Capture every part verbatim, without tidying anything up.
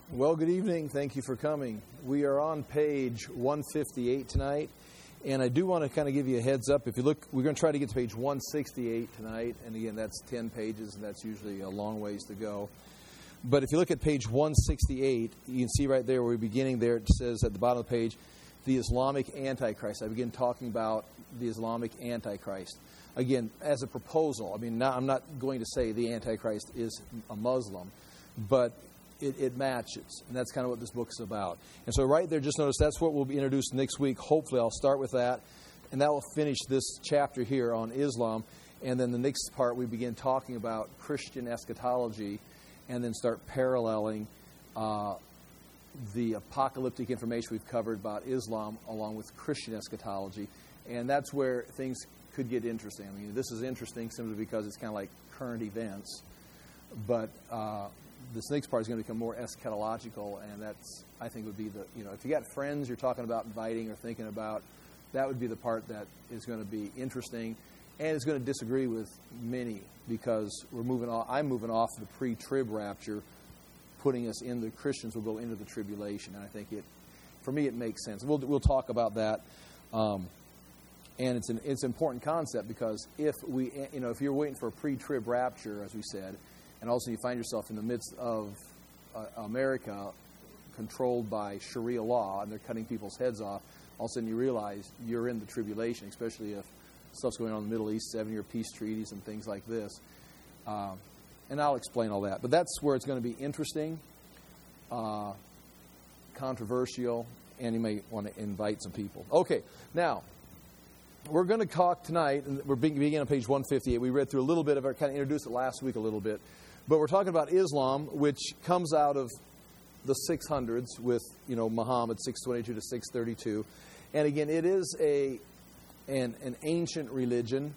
Well, good evening. Thank you for coming. We are on page one fifty-eight tonight, and I do want to kind of give you a heads up. If you look, we're going to try to get to page one sixty-eight tonight, and again, that's ten pages, and that's usually a long ways to go. But if you look at page one sixty-eight, you can see right there where we're beginning there, it says at the bottom of the page, the Islamic Antichrist. I begin talking about the Islamic Antichrist. Again, as a proposal, I mean, not, I'm not going to say the Antichrist is a Muslim, but It, it matches, and that's kind of what this book's about. And so right there, just notice that's what will be introduced next week. Hopefully, I'll start with that, and that will finish this chapter here on Islam. And then the next part, we begin talking about Christian eschatology, and then start paralleling uh, the apocalyptic information we've covered about Islam along with Christian eschatology. And that's where things could get interesting. I mean, this is interesting simply because it's kind of like current events, but uh, this next part is going to become more eschatological, and that's, I think, would be the, you know, if you got friends you're talking about inviting or thinking about, that would be the part that is going to be interesting, and it's going to disagree with many because we're moving off, I'm moving off the pre-trib rapture, putting us in the Christians will go into the tribulation, and I think it, for me, it makes sense. We'll we'll talk about that, um, and it's an it's an important concept because if we, you know, if you're waiting for a pre-trib rapture, as we said, and also you find yourself in the midst of uh, America controlled by Sharia law, and they're cutting people's heads off, all of a sudden you realize you're in the tribulation, especially if stuff's going on in the Middle East, seven-year peace treaties and things like this. Uh, and I'll explain all that. But that's where it's going to be interesting, uh, controversial, and you may want to invite some people. Okay, now, we're going to talk tonight, and we're beginning on page one fifty-eight. We read through a little bit of it, kind of introduced it last week a little bit. But we're talking about Islam, which comes out of the six hundreds with, you know, Muhammad, six twenty-two to six thirty-two. And again, it is a an, an ancient religion.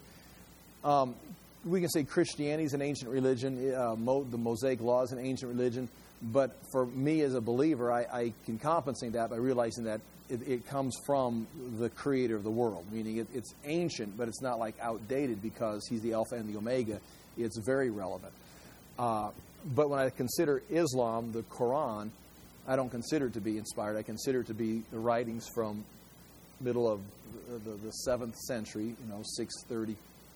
Um, we can say Christianity is an ancient religion. Uh, Mo, the Mosaic Law is an ancient religion. But for me as a believer, I, I can compensate that by realizing that it, it comes from the creator of the world, meaning it, it's ancient, but it's not like outdated because he's the Alpha and the Omega. It's very relevant. Uh, but when I consider Islam, the Quran, I don't consider it to be inspired. I consider it to be the writings from middle of the, the, the seventh century, you know, six thirty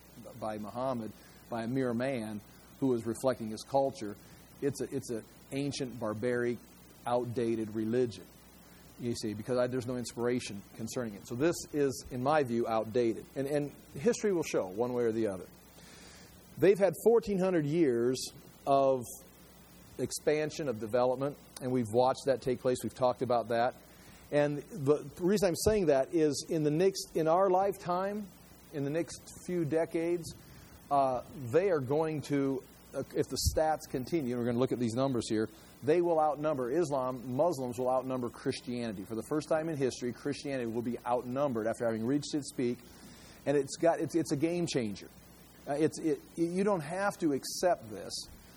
by Muhammad, by a mere man who was reflecting his culture. It's a, it's an ancient, barbaric, outdated religion, you see, because I, there's no inspiration concerning it. So this is, in my view, outdated. And, and history will show one way or the other. They've had fourteen hundred years of expansion, of development, and we've watched that take place. We've talked about that. And the reason I'm saying that is in the next, in our lifetime, in the next few decades, uh, they are going to, uh, if the stats continue, and we're going to look at these numbers here, they will outnumber Islam, Muslims will outnumber Christianity. For the first time in history, Christianity will be outnumbered after having reached its peak, and it's got it's, it's a game changer. Uh, it's it, you don't have to accept this.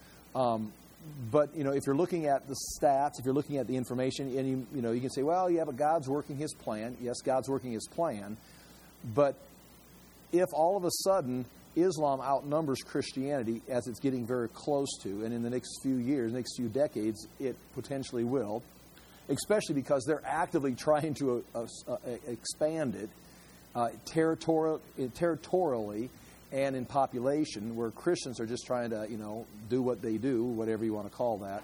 Um, but, you know, if you're looking at the stats, if you're looking at the information, and you, you know, you can say, well, yeah, but God's working His plan. Yes, God's working His plan. But if all of a sudden Islam outnumbers Christianity, as it's getting very close to, and in the next few years, next few decades, it potentially will, especially because they're actively trying to uh, uh, expand it uh, territorial, territorially, and in population, where Christians are just trying to, you know, do what they do, whatever you want to call that.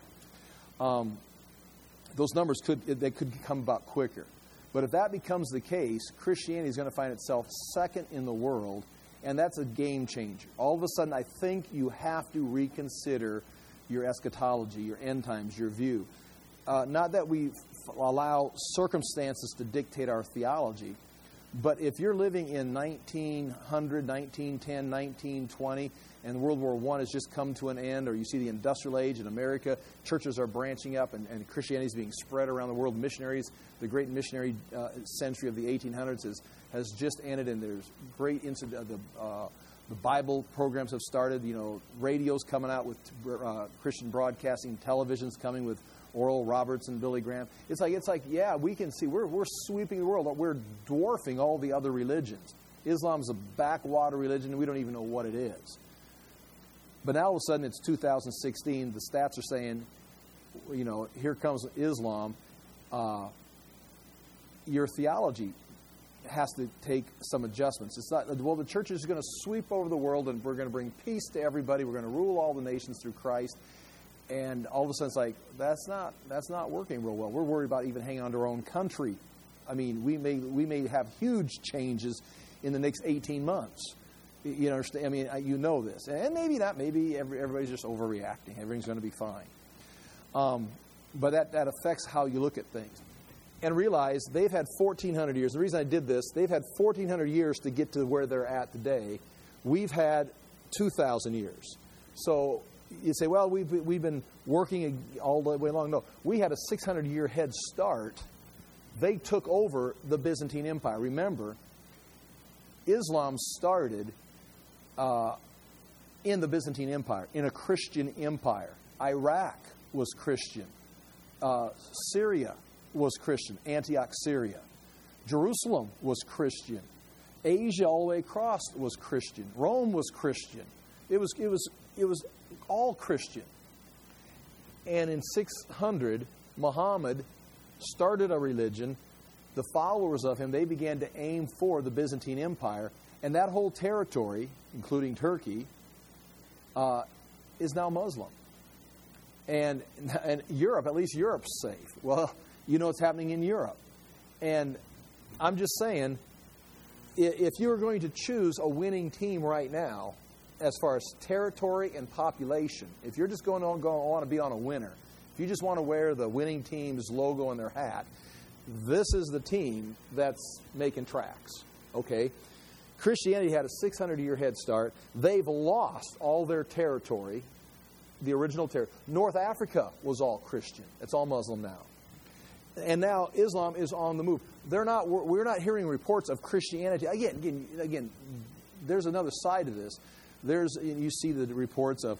Um, those numbers could they could come about quicker. But if that becomes the case, Christianity is going to find itself second in the world, and that's a game changer. All of a sudden, I think you have to reconsider your eschatology, your end times, your view. Uh, not that we f- allow circumstances to dictate our theology, but if you're living in nineteen hundred, nineteen ten, nineteen twenty, and World War One has just come to an end, or you see the industrial age in America, churches are branching up, and, and Christianity is being spread around the world. Missionaries, the great missionary uh, century of the eighteen hundreds has, has just ended, and there's great incident. The, uh, the Bible programs have started. You know, radio's coming out with uh, Christian broadcasting, television's coming with Oral Roberts and Billy Graham. It's like, it's like, yeah, we can see, we're, we're sweeping the world. We're dwarfing all the other religions. Islam's a backwater religion, and we don't even know what it is. But now all of a sudden it's two thousand sixteen. The stats are saying you know, here comes Islam, uh, your theology has to take some adjustments. It's not, well, the church is going to sweep over the world and we're going to bring peace to everybody. We're going to rule all the nations through Christ. And all of a sudden it's like, that's not that's not working real well. We're worried about even hanging on to our own country. I mean, we may we may have huge changes in the next eighteen months. You understand? I mean, you know this. And maybe not. Maybe every, everybody's just overreacting. Everything's going to be fine. Um, but that, that affects how you look at things. And realize they've had fourteen hundred years. The reason I did this, they've had fourteen hundred years to get to where they're at today. We've had two thousand years. So you say, well, we've, we've been working all the way along. No, we had a six hundred year head start. They took over the Byzantine Empire. Remember, Islam started uh, in the Byzantine Empire, in a Christian empire. Iraq was Christian. Uh, Syria was Christian. Antioch, Syria. Jerusalem was Christian. Asia all the way across was Christian. Rome was Christian. It was it was it was all Christian. And in six hundred, Muhammad started a religion. The followers of him, they began to aim for the Byzantine Empire, and that whole territory, including Turkey, uh, is now Muslim. And and Europe, at least Europe's safe. Well, you know what's happening in Europe. And I'm just saying, if you were going to choose a winning team right now, as far as territory and population, if you're just going to go want to be on a winner, if you just want to wear the winning team's logo on their hat, this is the team that's making tracks. Okay? Christianity had a six hundred year head start. They've lost all their territory, the original territory. North Africa was all Christian. It's all Muslim now. And now Islam is on the move. They're not. We're, we're not hearing reports of Christianity. Again, again, again. There's another side to this. There's you see the reports of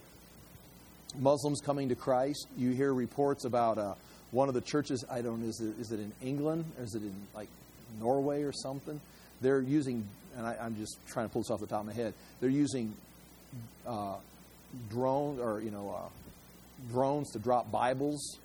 Muslims coming to Christ. You hear reports about uh, one of the churches. I don't know. Is it, is it in England or is it in like Norway or something? They're using, and I, I'm just trying to pull this off the top of my head. They're using uh, drones or you know uh, drones to drop Bibles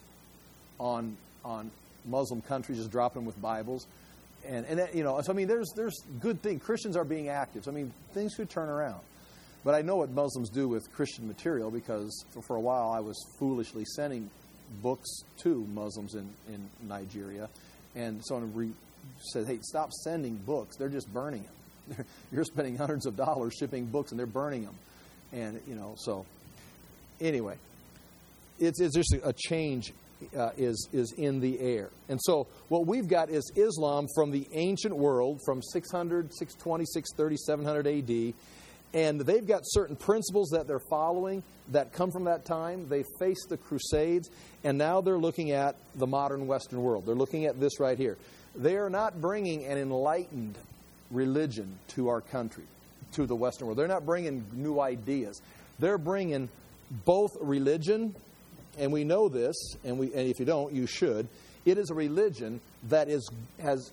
on on. Muslim countries, just dropping them with Bibles, and and that, you know, so I mean, there's there's good things. Christians are being active. So, I mean, things could turn around. But I know what Muslims do with Christian material because for, for a while I was foolishly sending books to Muslims in, in Nigeria, and someone re- said, "Hey, stop sending books. They're just burning them. You're spending hundreds of dollars shipping books, and they're burning them." And you know, so anyway, it's it's just a change. Uh, is is in the air. And so what we've got is Islam from the ancient world from six hundred, six twenty, six thirty, seven hundred A D. And they've got certain principles that they're following that come from that time. They faced the Crusades, and now they're looking at the modern Western world. They're looking at this right here. They are not bringing an enlightened religion to our country, to the Western world. They're not bringing new ideas. They're bringing both religion. And we know this, and we and if you don't, you should. It is a religion that is has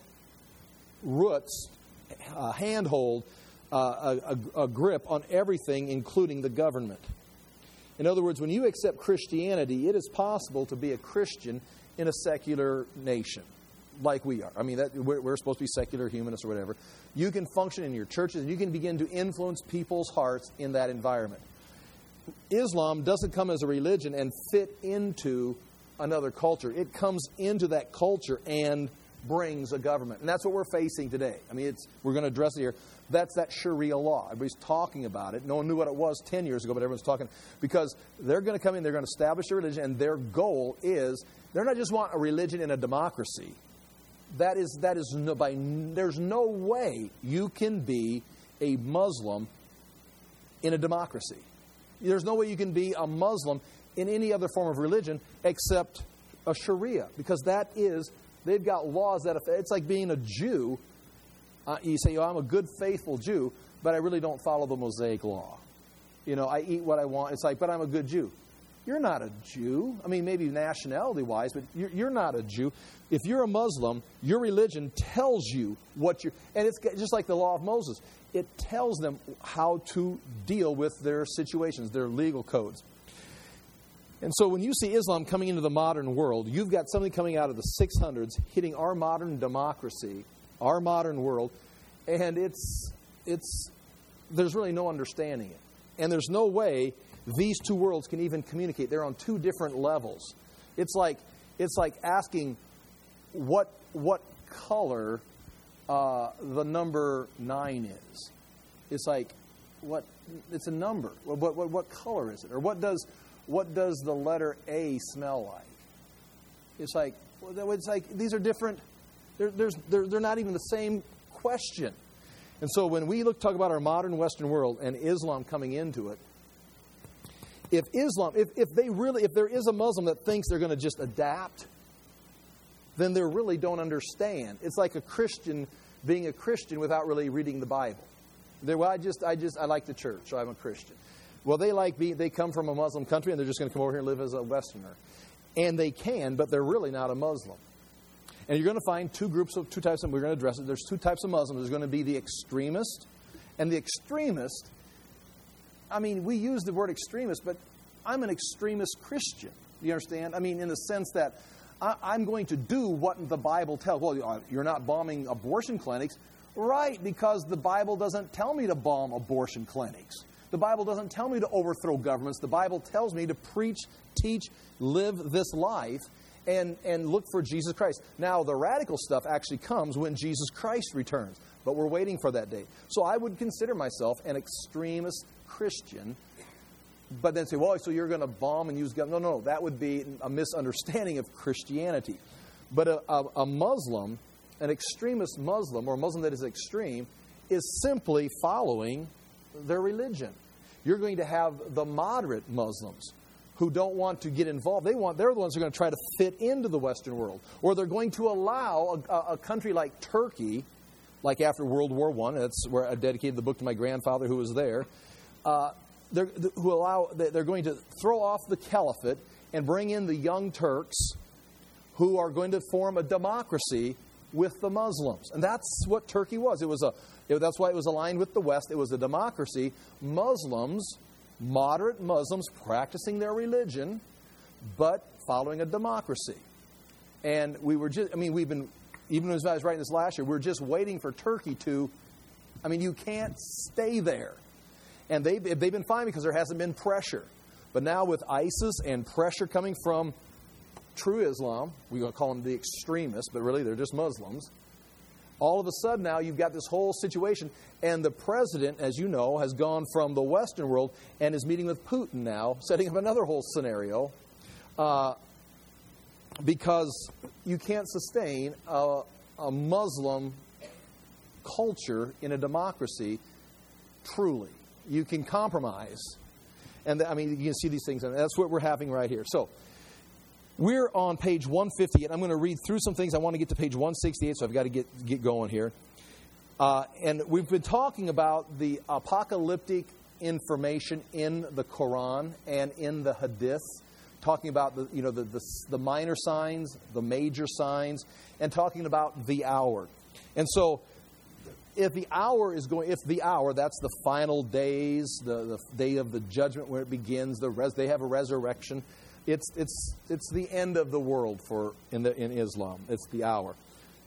roots, a handhold, uh, a, a, a grip on everything, including the government. In other words, when you accept Christianity, it is possible to be a Christian in a secular nation, like we are. I mean, that, we're, we're supposed to be secular humanists or whatever. You can function in your churches, and you can begin to influence people's hearts in that environment. Islam doesn't come as a religion and fit into another culture. It comes into that culture and brings a government. And that's what we're facing today. I mean, it's we're going to address it here. That's that Sharia law. Everybody's talking about it. No one knew what it was ten years ago, but everyone's talking because they're going to come in, they're going to establish a religion, and their goal is they're not just want a religion in a democracy. That is, that is no, by, there's no way you can be a Muslim in a democracy. There's no way you can be a Muslim in any other form of religion except a Sharia, because that is, they've got laws that, it's like being a Jew. Uh, you say, oh, I'm a good, faithful Jew, but I really don't follow the Mosaic law. You know, I eat what I want. It's like, but I'm a good Jew. You're not a Jew. I mean, maybe nationality-wise, but you're, you're not a Jew. If you're a Muslim, your religion tells you what you're... And it's just like the law of Moses. It tells them how to deal with their situations, their legal codes. And so when you see Islam coming into the modern world, you've got something coming out of the six hundreds hitting our modern democracy, our modern world, and it's it's there's really no understanding it. And there's no way these two worlds can even communicate. They're on two different levels. It's like it's like asking what what color uh, the number nine is. It's like what it's a number. What what what color is it? Or what does what does the letter A smell like? It's like it's like these are different. They're there's they're, they're not even the same question. And so when we look talk about our modern Western world and Islam coming into it, if Islam, if, if they really, if there is a Muslim that thinks they're going to just adapt, then they really don't understand. It's like a Christian being a Christian without really reading the Bible. They're, well, I just, I just, I like the church, so I'm a Christian. Well, they like being, they come from a Muslim country and they're just going to come over here and live as a Westerner, and they can, but they're really not a Muslim. And you're going to find two groups of two types, and we're going to address it. There's two types of Muslims. There's going to be the extremist, and the extremist. I mean, we use the word extremist, but I'm an extremist Christian. You understand? I mean, in the sense that I, I'm going to do what the Bible tells. Well, you're not bombing abortion clinics. Right, because the Bible doesn't tell me to bomb abortion clinics. The Bible doesn't tell me to overthrow governments. The Bible tells me to preach, teach, live this life, and, and look for Jesus Christ. Now, the radical stuff actually comes when Jesus Christ returns, but we're waiting for that day. So I would consider myself an extremist Christian, but then say, well, so you're going to bomb and use guns. No, no, that would be a misunderstanding of Christianity. But a, a, a Muslim, an extremist Muslim, or a Muslim that is extreme, is simply following their religion. You're going to have the moderate Muslims who don't want to get involved. They want, they're the ones who are going to try to fit into the Western world. Or they're going to allow a, a country like Turkey, like after World War One, that's where I dedicated the book to my grandfather who was there, uh, they're, who allow, they're going to throw off the caliphate and bring in the young Turks who are going to form a democracy with the Muslims. And that's what Turkey was. It was a, it, that's why it was aligned with the West. It was a democracy. Muslims, moderate Muslims practicing their religion, but following a democracy. And we were just, I mean, we've been, even as I was writing this last year, we we're just waiting for Turkey to, I mean, you can't stay there. And they, they've been fine because there hasn't been pressure. But now with ISIS and pressure coming from true Islam, we're going to call them the extremists, but really they're just Muslims. All of a sudden now you've got this whole situation, and the president, as you know, has gone from the Western world and is meeting with Putin now, setting up another whole scenario, uh, because you can't sustain a, a Muslim culture in a democracy truly. You can compromise. And I mean, you can see these things, and that's what we're having right here. So, we're on page one fifty-eight. I'm going to read through some things. I want to get to page one sixty-eight, so I've got to get, get going here. Uh, and we've been talking about the apocalyptic information in the Quran and in the Hadith, talking about the you know the, the, the minor signs, the major signs, and talking about the hour. And so, if the hour is going, if the hour, that's the final days, the, the day of the judgment where it begins. The res, they have a resurrection. It's it's it's the end of the world for in the in Islam. It's the hour.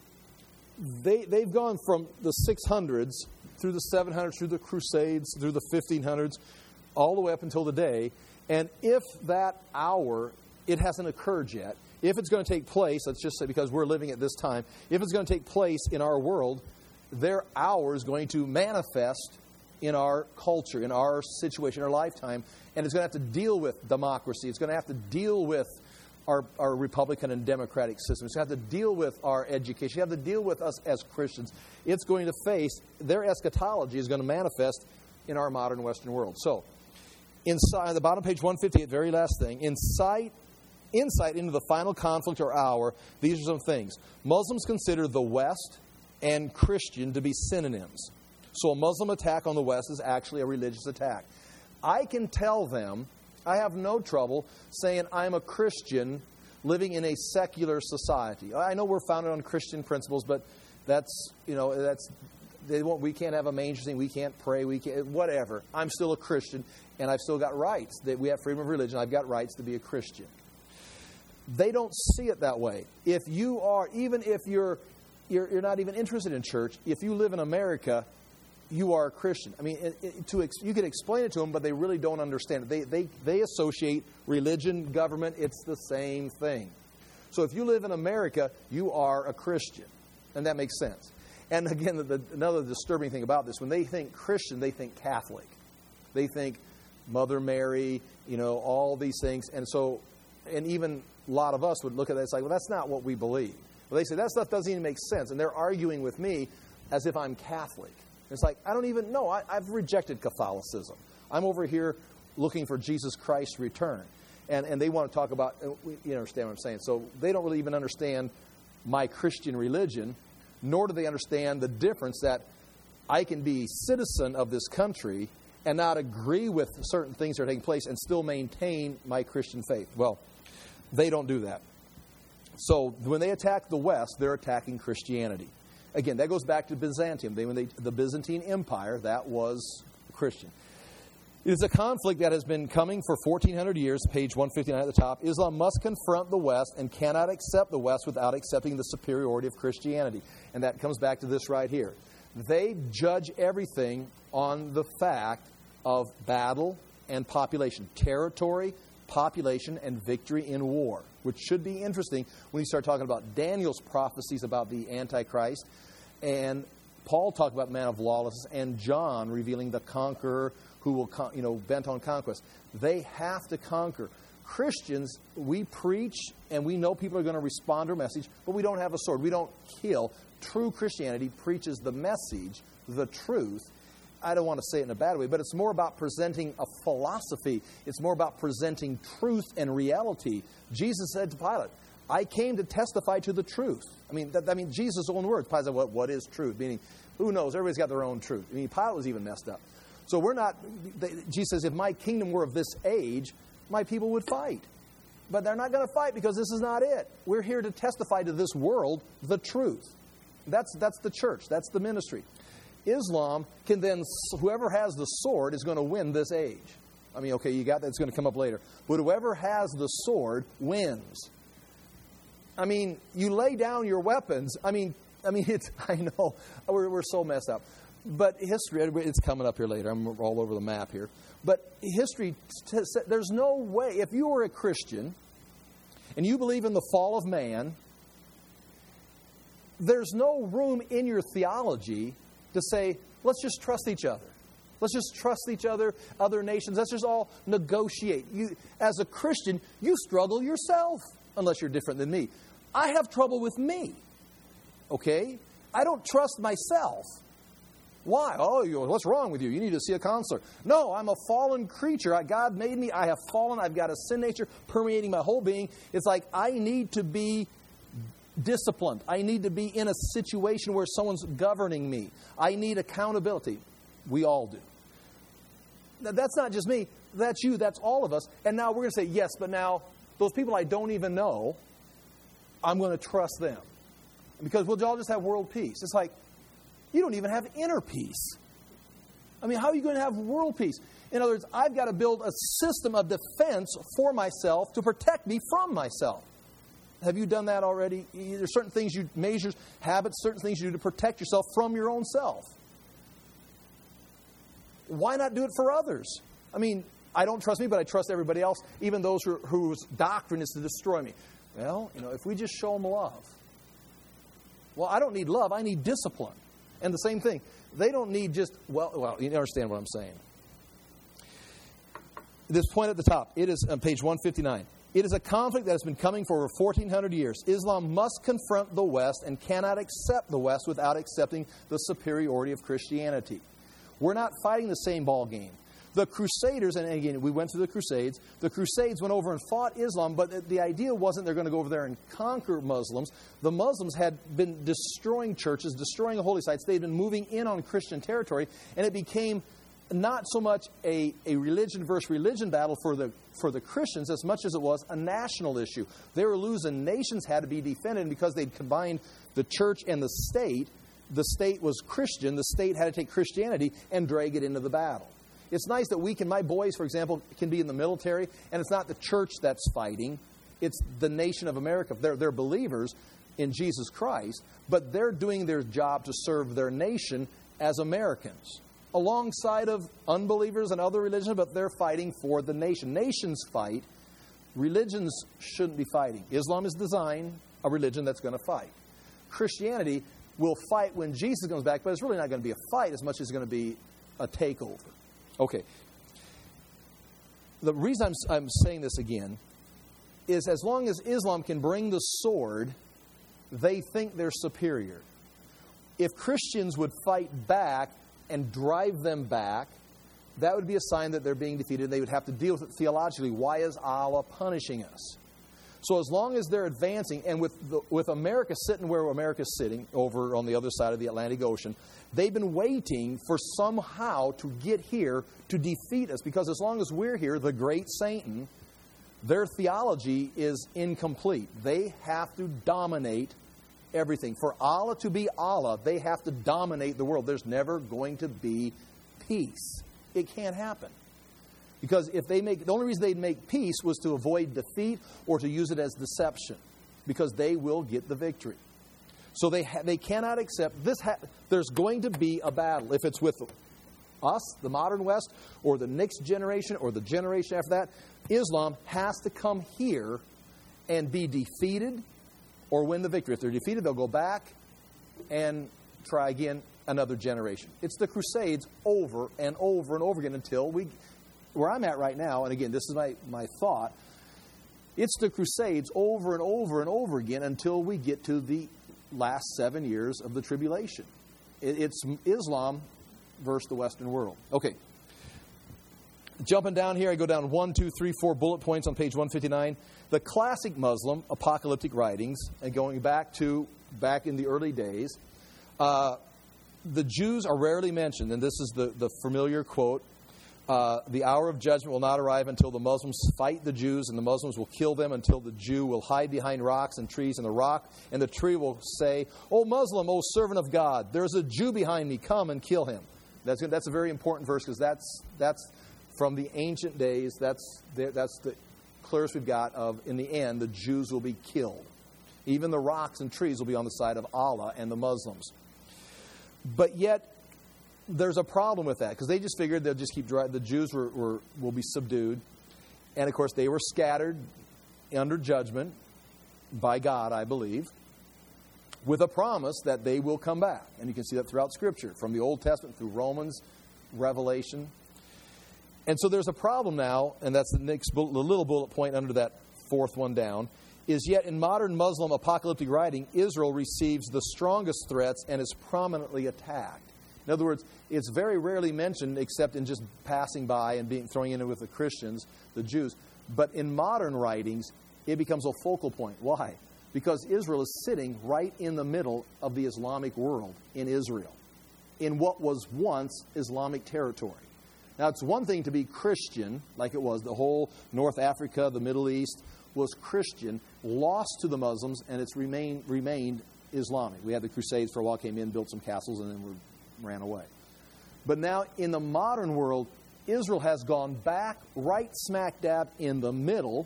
They they've gone from the six hundreds through the seven hundreds, through the Crusades, through the fifteen hundreds, all the way up until today. And if that hour, it hasn't occurred yet. If it's going to take place, let's just say because we're living at this time, if it's going to take place in our world, their hour is going to manifest in our culture, in our situation, our lifetime, and it's going to have to deal with democracy. It's going to have to deal with our, our Republican and Democratic system. It's going to have to deal with our education. You have to deal with us as Christians. It's going to face, their eschatology is going to manifest in our modern Western world. So, inside the bottom page one fifty-eight, very last thing, insight, insight into the final conflict or hour, these are some things. Muslims consider the West and Christian to be synonyms. So a Muslim attack on the West is actually a religious attack. I can tell them, I have no trouble saying I'm a Christian living in a secular society. I know we're founded on Christian principles, but that's, you know, that's they won't, we can't have a manger scene, we can't pray, we can't, whatever. I'm still a Christian, and I've still got rights. That we have freedom of religion. I've got rights to be a Christian. They don't see it that way. If you are, even if you're, you're, you're not even interested in church, if you live in America, you are a Christian. I mean, it, it, to ex, you can explain it to them, but they really don't understand it. They, they, they associate religion, government, it's the same thing. So if you live in America, you are a Christian. And that makes sense. And again, the, the, another disturbing thing about this, when they think Christian, they think Catholic. They think Mother Mary, you know, all these things. And so, and even a lot of us would look at that and say, well, that's not what we believe. Well, they say, that stuff doesn't even make sense. And they're arguing with me as if I'm Catholic. It's like, I don't even know. I, I've rejected Catholicism. I'm over here looking for Jesus Christ's return. And and they want to talk about, you understand what I'm saying. So they don't really even understand my Christian religion, nor do they understand the difference that I can be citizen of this country and not agree with certain things that are taking place and still maintain my Christian faith. Well, they don't do that. So when they attack the West, they're attacking Christianity. Again, that goes back to Byzantium. They, when they, the Byzantine Empire, that was Christian. It is a conflict that has been coming for fourteen hundred years, page one fifty-nine at the top. Islam must confront the West and cannot accept the West without accepting the superiority of Christianity. And that comes back to this right here. They judge everything on the fact of battle and population, territory, population, and victory in war, which should be interesting when you start talking about Daniel's prophecies about the Antichrist, and Paul talked about man of lawlessness, and John revealing the conqueror who will, con- you know, bent on conquest. They have to conquer. Christians, we preach, and we know people are going to respond to our message, but we don't have a sword. We don't kill. True Christianity preaches the message, the truth. I don't want to say it in a bad way, but it's more about presenting a philosophy. It's more about presenting truth and reality. Jesus said to Pilate, I came to testify to the truth. I mean, that, I mean, Jesus' own words. Pilate said, what, what is truth? Meaning, who knows? Everybody's got their own truth. I mean, Pilate was even messed up. So we're not, they, Jesus says, if my kingdom were of this age, my people would fight. But they're not going to fight because this is not it. We're here to testify to this world the truth. That's, that's the church. That's the ministry. Islam can then, whoever has the sword is going to win this age. I mean, okay, you got that. It's going to come up later. But whoever has the sword wins. I mean, you lay down your weapons. I mean, I mean, it's, I know, we're, we're so messed up. But history, it's coming up here later. I'm all over the map here. But history, there's no way, if you were a Christian and you believe in the fall of man, there's no room in your theology to say, let's just trust each other. Let's just trust each other, other nations. Let's just all negotiate. You, as a Christian, you struggle yourself, unless you're different than me. I have trouble with me. Okay? I don't trust myself. Why? Oh, you, what's wrong with you? You need to see a counselor. No, I'm a fallen creature. I, God made me. I have fallen. I've got a sin nature permeating my whole being. It's like I need to be disciplined. I need to be in a situation where someone's governing me. I need accountability. We all do. That's not just me. That's you. That's all of us. And now we're going to say, yes, but now those people I don't even know, I'm going to trust them. Because we'll all just have world peace. It's like, you don't even have inner peace. I mean, how are you going to have world peace? In other words, I've got to build a system of defense for myself to protect me from myself. Have you done that already? There's certain things you, measures, habits, certain things you do to protect yourself from your own self. Why not do it for others? I mean, I don't trust me, but I trust everybody else, even those who, whose doctrine is to destroy me. Well, you know, if we just show them love. Well, I don't need love. I need discipline. And the same thing. They don't need just, well, well, you understand what I'm saying. This point at the top, it is on page one fifty-nine. It is a conflict that has been coming for over fourteen hundred years. Islam must confront the West and cannot accept the West without accepting the superiority of Christianity. We're not fighting the same ball game. The Crusaders, and again, we went through the Crusades. The Crusades went over and fought Islam, but the idea wasn't they're going to go over there and conquer Muslims. The Muslims had been destroying churches, destroying holy sites. They had been moving in on Christian territory, and it became not so much a, a religion versus religion battle for the for the Christians as much as it was a national issue. They were losing. Nations had to be defended, and because they'd combined the church and the state, the state was Christian, the state had to take Christianity and drag it into the battle. It's nice that we can, my boys, for example, can be in the military, and it's not the church that's fighting. It's the nation of America. They're, they're believers in Jesus Christ, but they're doing their job to serve their nation as Americans, alongside of unbelievers and other religions, but they're fighting for the nation. Nations fight. Religions shouldn't be fighting. Islam is designed a religion that's going to fight. Christianity will fight when Jesus comes back, but it's really not going to be a fight as much as it's going to be a takeover. Okay. The reason I'm, I'm saying this again is as long as Islam can bring the sword, they think they're superior. If Christians would fight back and drive them back, that would be a sign that they're being defeated. They would have to deal with it theologically. Why is Allah punishing us? So as long as they're advancing, and with the, with America sitting where America's sitting, over on the other side of the Atlantic Ocean, they've been waiting for somehow to get here to defeat us. Because as long as we're here, the great Satan, their theology is incomplete. They have to dominate everything. For Allah to be Allah, they have to dominate the world. There's never going to be peace. It can't happen. Because if they make, the only reason they'd make peace was to avoid defeat or to use it as deception. Because they will get the victory. So they ha- they cannot accept this. Ha- there's going to be a battle. If it's with us, the modern West, or the next generation, or the generation after that, Islam has to come here and be defeated or win the victory. If they're defeated, they'll go back and try again another generation. It's the Crusades over and over and over again until we... Where I'm at right now, and again, this is my, my thought, it's the Crusades over and over and over again until we get to the last seven years of the tribulation. It, it's Islam versus the Western world. Okay. Jumping down here, I go down one, two, three, four bullet points on page one fifty-nine. The classic Muslim apocalyptic writings, and going back to back in the early days, uh, the Jews are rarely mentioned, and this is the, the familiar quote. Uh, the hour of judgment will not arrive until the Muslims fight the Jews, and the Muslims will kill them until the Jew will hide behind rocks and trees, and the rock and the tree will say, "O Muslim, O servant of God, there's a Jew behind me. Come and kill him." That's that's a very important verse because that's that's from the ancient days. That's that's the clearest we've got of in the end the Jews will be killed. Even the rocks and trees will be on the side of Allah and the Muslims. But yet, there's a problem with that because they just figured they'll just keep driving. The Jews were, were will be subdued, and of course they were scattered under judgment by God, I believe, with a promise that they will come back. And you can see that throughout Scripture, from the Old Testament through Romans, Revelation. And so there's a problem now, and that's the next bullet, the little bullet point under that fourth one down. Is yet in modern Muslim apocalyptic writing, Israel receives the strongest threats and is prominently attacked. In other words, it's very rarely mentioned except in just passing by and being throwing in it with the Christians, the Jews. But in modern writings, it becomes a focal point. Why? Because Israel is sitting right in the middle of the Islamic world in Israel, in what was once Islamic territory. Now, it's one thing to be Christian, like it was. The whole North Africa, the Middle East, was Christian, lost to the Muslims, and it's remained, remained Islamic. We had the Crusades for a while, came in, built some castles, and then were ran away. But now in the modern world, Israel has gone back right smack dab in the middle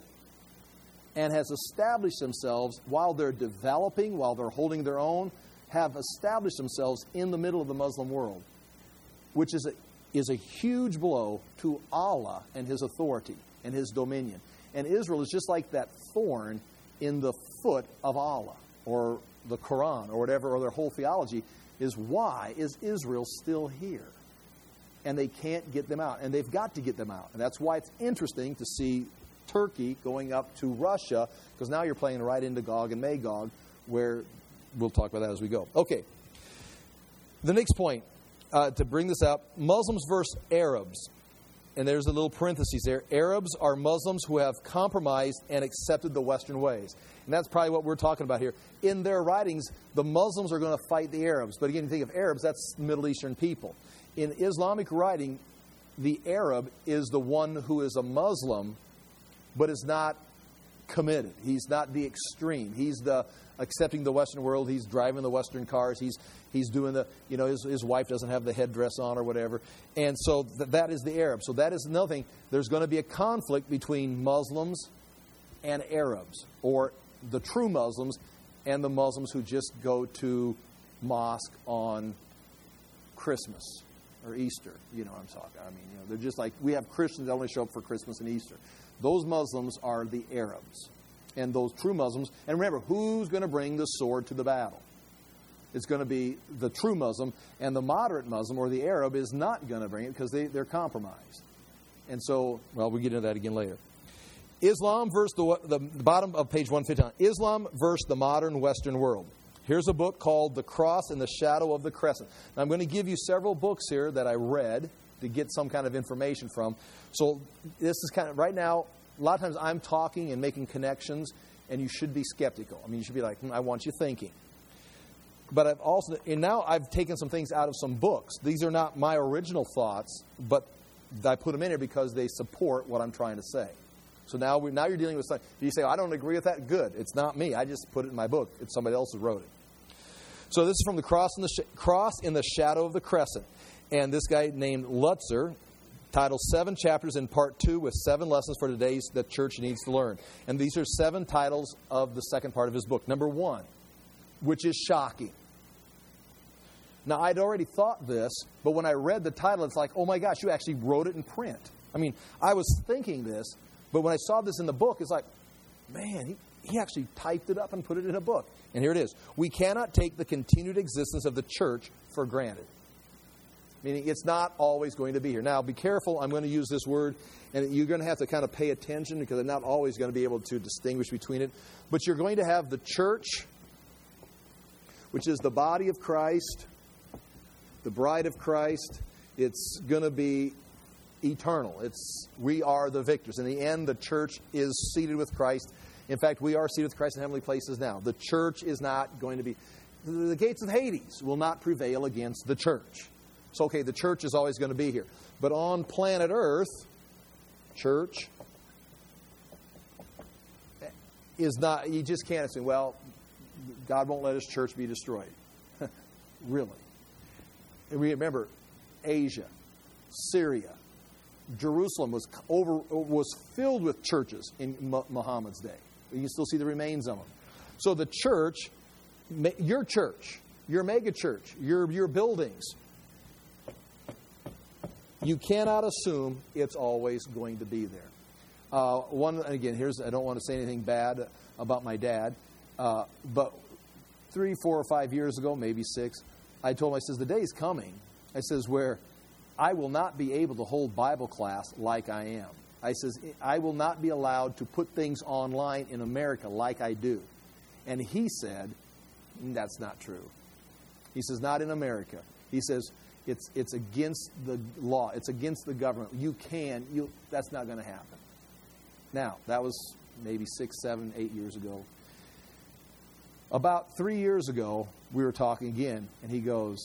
and has established themselves while they're developing, while they're holding their own, have established themselves in the middle of the Muslim world, which is a, is a huge blow to Allah and His authority and His dominion. And Israel is just like that thorn in the foot of Allah or the Quran or whatever, or their whole theology. Is why is Israel still here? And they can't get them out. And they've got to get them out. And that's why it's interesting to see Turkey going up to Russia, because now you're playing right into Gog and Magog, where we'll talk about that as we go. Okay. The next point, uh, to bring this up, Muslims versus Arabs. And there's a little parenthesis there. Arabs are Muslims who have compromised and accepted the Western ways. And that's probably what we're talking about here. In their writings, the Muslims are going to fight the Arabs. But again, you think of Arabs, that's Middle Eastern people. In Islamic writing, the Arab is the one who is a Muslim, but is not committed. He's not the extreme. He's the accepting the Western world. He's driving the Western cars. He's he's doing the, you know, his, his wife doesn't have the headdress on or whatever. And so th- that is the Arab. So that is another thing. There's going to be a conflict between Muslims and Arabs, or the true Muslims and the Muslims who just go to mosque on Christmas or Easter. You know what I'm talking. I mean, you know, they're just like, we have Christians that only show up for Christmas and Easter. Those Muslims are the Arabs. And those true Muslims, and remember, who's going to bring the sword to the battle? It's going to be the true Muslim, and the moderate Muslim, or the Arab, is not going to bring it because they, they're compromised. And so, well, we'll get into that again later. Islam versus the, the, the bottom of page one fifty-nine. Islam versus the modern Western world. Here's a book called The Cross in the Shadow of the Crescent. Now, I'm going to give you several books here that I read to get some kind of information from. So this is kind of, right now, a lot of times I'm talking and making connections, and you should be skeptical. I mean, you should be like, hmm, I want you thinking. But I've also, and now I've taken some things out of some books. These are not my original thoughts, but I put them in here because they support what I'm trying to say. So now we now you're dealing with something. You say, oh, I don't agree with that. Good. It's not me. I just put it in my book. It's somebody else who wrote it. So this is from the Cross in the Sh- Cross in the Shadow of the Crescent. And this guy named Lutzer, titled Seven Chapters in Part Two with Seven Lessons for Today's that Church Needs to Learn. And these are seven titles of the second part of his book. Number one, which is shocking. Now, I'd already thought this, but when I read the title, it's like, oh my gosh, you actually wrote it in print. I mean, I was thinking this, but when I saw this in the book, it's like, man, he, he actually typed it up and put it in a book. And here it is. We cannot take the continued existence of the church for granted. Meaning it's not always going to be here. Now, be careful. I'm going to use this word, and you're going to have to kind of pay attention because I'm not always going to be able to distinguish between it. But you're going to have the church, which is the body of Christ, the bride of Christ. It's going to be eternal. It's we are the victors. In the end, the church is seated with Christ. In fact, we are seated with Christ in heavenly places now. The church is not going to be... The gates of Hades will not prevail against the church. So, okay, the church is always going to be here. But on planet Earth, church is not... You just can't say, well, God won't let His church be destroyed. Really. And remember, Asia, Syria, Jerusalem was over was filled with churches in Muhammad's day. You can still see the remains of them. So the church, your church, your mega church, your your buildings, you cannot assume it's always going to be there. Uh, one again, here's I don't want to say anything bad about my dad, uh, but three, four, or five years ago, maybe six, I told him, I says, the day is coming, I says, where I will not be able to hold Bible class like I am. I says, I will not be allowed to put things online in America like I do. And he said, that's not true. He says, not in America. He says, it's it's against the law. It's against the government. You can, you that's not going to happen. Now, that was maybe six, seven, eight years ago. About three years ago, we were talking again, and he goes,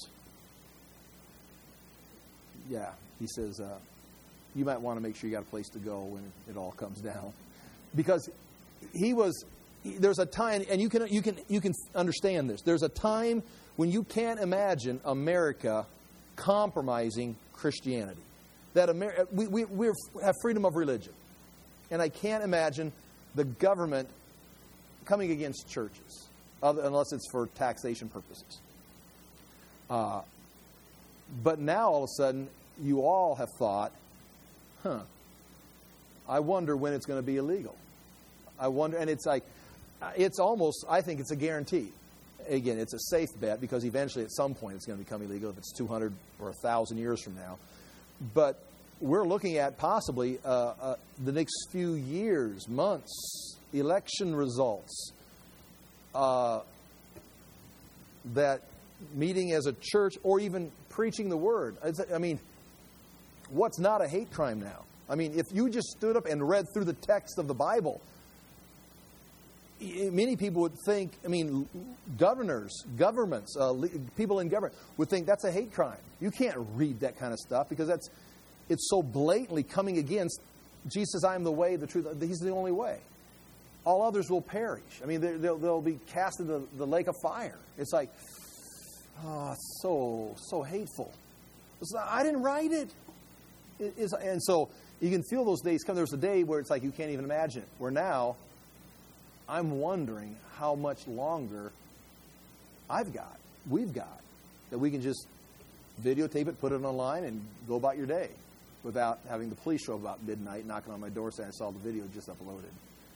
yeah, he says, uh, you might want to make sure you got a place to go when it, it all comes down. Because he was, there's a time, and you can you can you can understand this. There's a time when you can't imagine America compromising Christianity. That America, we we we have freedom of religion, and I can't imagine the government coming against churches, other, unless it's for taxation purposes. Uh, but now all of a sudden, you all have thought, huh, I wonder when it's going to be illegal. I wonder, and it's like, it's almost, I think it's a guarantee. Again, it's a safe bet because eventually at some point it's going to become illegal if it's two hundred or one thousand years from now. But we're looking at possibly uh, uh, the next few years, months, election results, uh, that meeting as a church or even preaching the word. I mean, what's not a hate crime now? I mean, if you just stood up and read through the text of the Bible, many people would think, I mean, governors, governments, uh, people in government would think that's a hate crime. You can't read that kind of stuff because that's it's so blatantly coming against Jesus says, I am the way, the truth. He's the only way. all others will perish. I mean, they'll, they'll be cast into the lake of fire. It's like, oh, it's so, so hateful. It's not, I didn't write it. it it's, and so you can feel those days come. There's a day where it's like you can't even imagine it. Where now, I'm wondering how much longer I've got, we've got, that we can just videotape it, put it online, and go about your day without having the police show up about midnight, knocking on my door saying I saw the video just uploaded.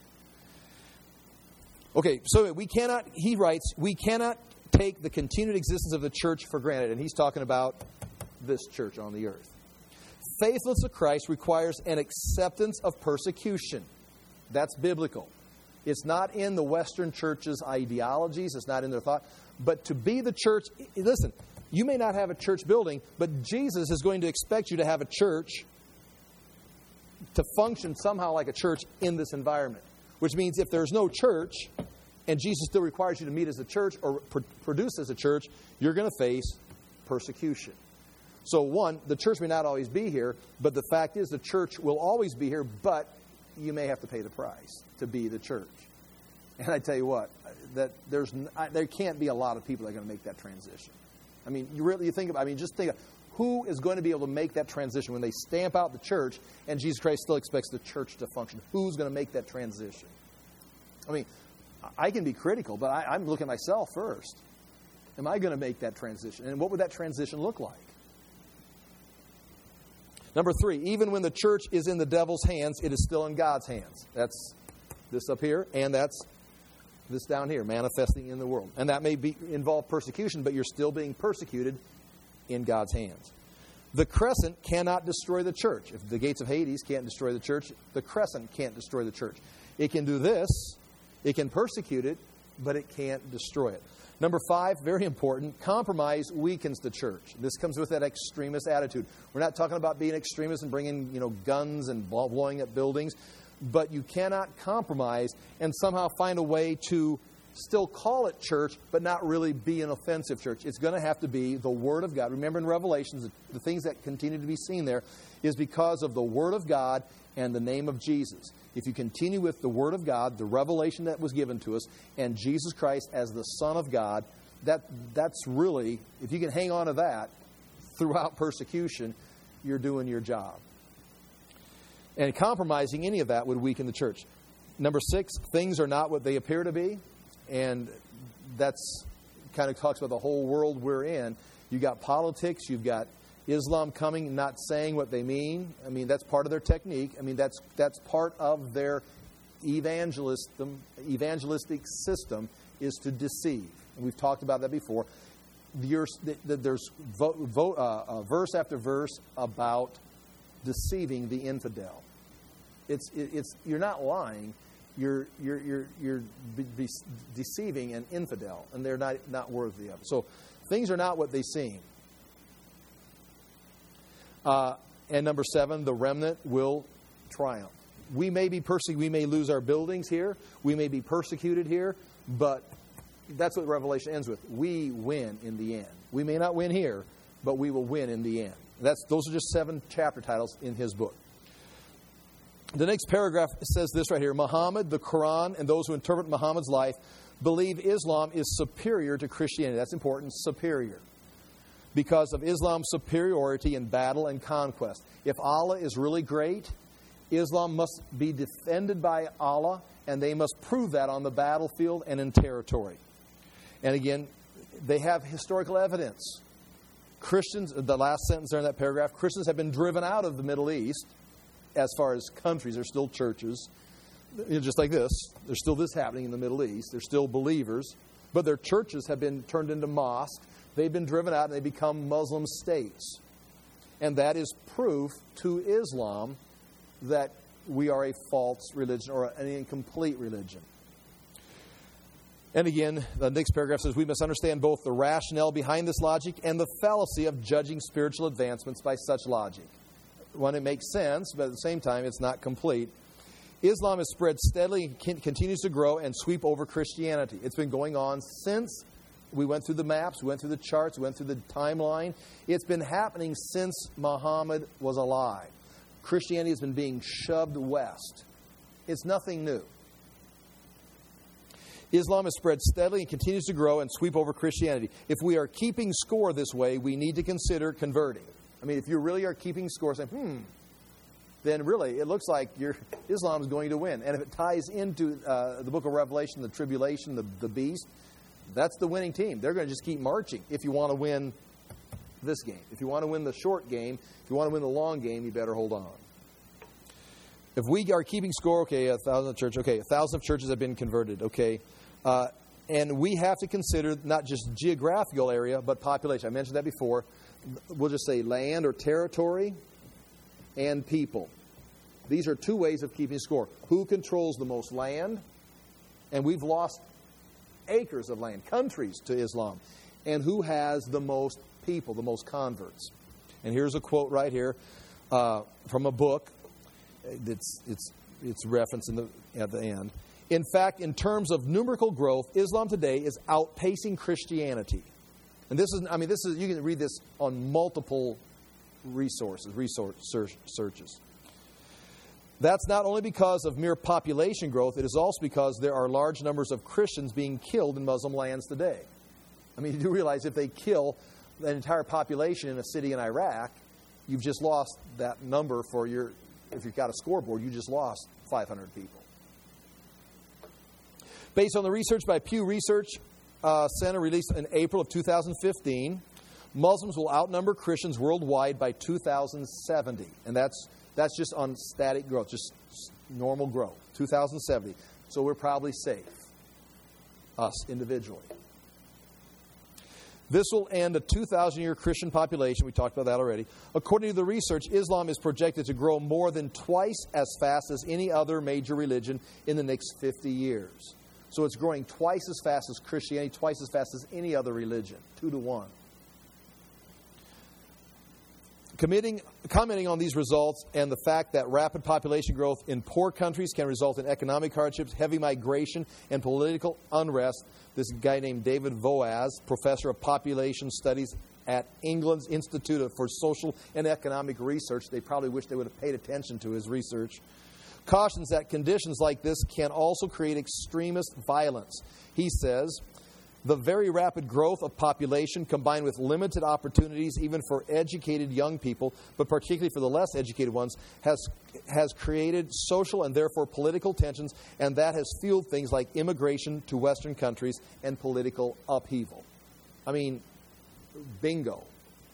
Okay, so we cannot, he writes, we cannot take the continued existence of the church for granted. And he's talking about this church on the earth. Faithfulness to Christ requires an acceptance of persecution. That's biblical. It's not in the Western church's ideologies. It's not in their thought. But to be the church, listen, you may not have a church building, but Jesus is going to expect you to have a church to function somehow like a church in this environment. Which means if there's no church, and Jesus still requires you to meet as a church or pr- produce as a church, you're going to face persecution. So one, the church may not always be here, but the fact is the church will always be here, but you may have to pay the price to be the church. And I tell you what, that there's there can't be a lot of people that are going to make that transition. I mean, you really you think about, I mean, just think of who is going to be able to make that transition when they stamp out the church and Jesus Christ still expects the church to function. Who's going to make that transition? I mean, I can be critical, but I, I'm looking at myself first. Am I going to make that transition? And what would that transition look like? Number three, even when the church is in the devil's hands, it is still in God's hands. That's this up here, and that's this down here, manifesting in the world. And that may be involve persecution, but you're still being persecuted in God's hands. The crescent cannot destroy the church. If the gates of Hades can't destroy the church, the crescent can't destroy the church. It can do this. It can persecute it, but it can't destroy it. Number five, very important, compromise weakens the church. This comes with that extremist attitude. We're not talking about being extremists and bringing, you know, guns and blowing up buildings, but you cannot compromise and somehow find a way to still call it church, but not really be an offensive church. It's going to have to be the Word of God. Remember in Revelations, the things that continue to be seen there is because of the Word of God and the name of Jesus. If you continue with the Word of God, the revelation that was given to us, and Jesus Christ as the Son of God, that that's really, if you can hang on to that throughout persecution, you're doing your job. And compromising any of that would weaken the church. Number six, things are not what they appear to be. And that's kind of talks about the whole world we're in. You've got politics, you've got Islam coming, not saying what they mean. I mean, that's part of their technique. I mean, that's that's part of their evangelism, evangelistic system is to deceive. And we've talked about that before. There's, there's vo, vo, uh, uh, verse after verse about deceiving the infidel. It's it's you're not lying. You're you're you're you're be, be deceiving an infidel, and they're not not worthy of it. So things are not what they seem. Uh, and number seven, the remnant will triumph. We may be persecuted. We may lose our buildings here. We may be persecuted here, but that's what Revelation ends with. We win in the end. We may not win here, but we will win in the end. That's those are just seven chapter titles in his book. The next paragraph says this right here. Muhammad, the Quran, and those who interpret Muhammad's life believe Islam is superior to Christianity. That's important, superior. Because of Islam's superiority in battle and conquest. If Allah is really great, Islam must be defended by Allah, and they must prove that on the battlefield and in territory. And again, they have historical evidence. Christians, the last sentence there in that paragraph, Christians have been driven out of the Middle East. As far as countries, there's still churches, you know, just like this. There's still this happening in the Middle East. There's still believers, but their churches have been turned into mosques. They've been driven out and they become Muslim states. And that is proof to Islam that we are a false religion or an incomplete religion. And again, the next paragraph says, we must understand both the rationale behind this logic and the fallacy of judging spiritual advancements by such logic. When it makes sense, but at the same time, it's not complete. Islam has spread steadily and continues to grow and sweep over Christianity. It's been going on since we went through the maps, we went through the charts, we went through the timeline. It's been happening since Muhammad was alive. Christianity has been being shoved west. It's nothing new. Islam has spread steadily and continues to grow and sweep over Christianity. If we are keeping score this way, we need to consider converting. I mean, if you really are keeping score, saying, hmm, then really it looks like your Islam is going to win. And if it ties into uh, the book of Revelation, the tribulation, the, the beast, that's the winning team. They're going to just keep marching if you want to win this game. If you want to win the short game, if you want to win the long game, you better hold on. If we are keeping score, okay, a thousand of church, okay, a thousand of churches have been converted, okay. Uh, and we have to consider not just geographical area, but population. I mentioned that before. We'll just say land or territory and people. These are two ways of keeping score. Who controls the most land? And we've lost acres of land, countries to Islam. And who has the most people, the most converts? And here's a quote right here uh, from a book. It's it's it's referenced in the at the end. In fact, in terms of numerical growth, Islam today is outpacing Christianity. And this is, I mean, this is you can read this on multiple resources, resource search, searches. That's not only because of mere population growth, it is also because there are large numbers of Christians being killed in Muslim lands today. I mean, you do realize if they kill the entire population in a city in Iraq, you've just lost that number for your, if you've got a scoreboard, you just lost five hundred people. Based on the research by Pew Research uh, Center released in April of two thousand fifteen, Muslims will outnumber Christians worldwide by two thousand seventy. And that's that's just on static growth, just normal growth, two thousand seventy. So we're probably safe, us individually. This will end a two thousand year Christian population. We talked about that already. According to the research, Islam is projected to grow more than twice as fast as any other major religion in the next fifty years. So it's growing twice as fast as Christianity, twice as fast as any other religion, two to one. Committing, commenting on these results and the fact that rapid population growth in poor countries can result in economic hardships, heavy migration, and political unrest, this guy named David Voaz, professor of population studies at England's Institute for Social and Economic Research, they probably wish they would have paid attention to his research, cautions that conditions like this can also create extremist violence. He says, the very rapid growth of population combined with limited opportunities even for educated young people, but particularly for the less educated ones, has has created social and therefore political tensions, and that has fueled things like immigration to Western countries and political upheaval. I mean, bingo.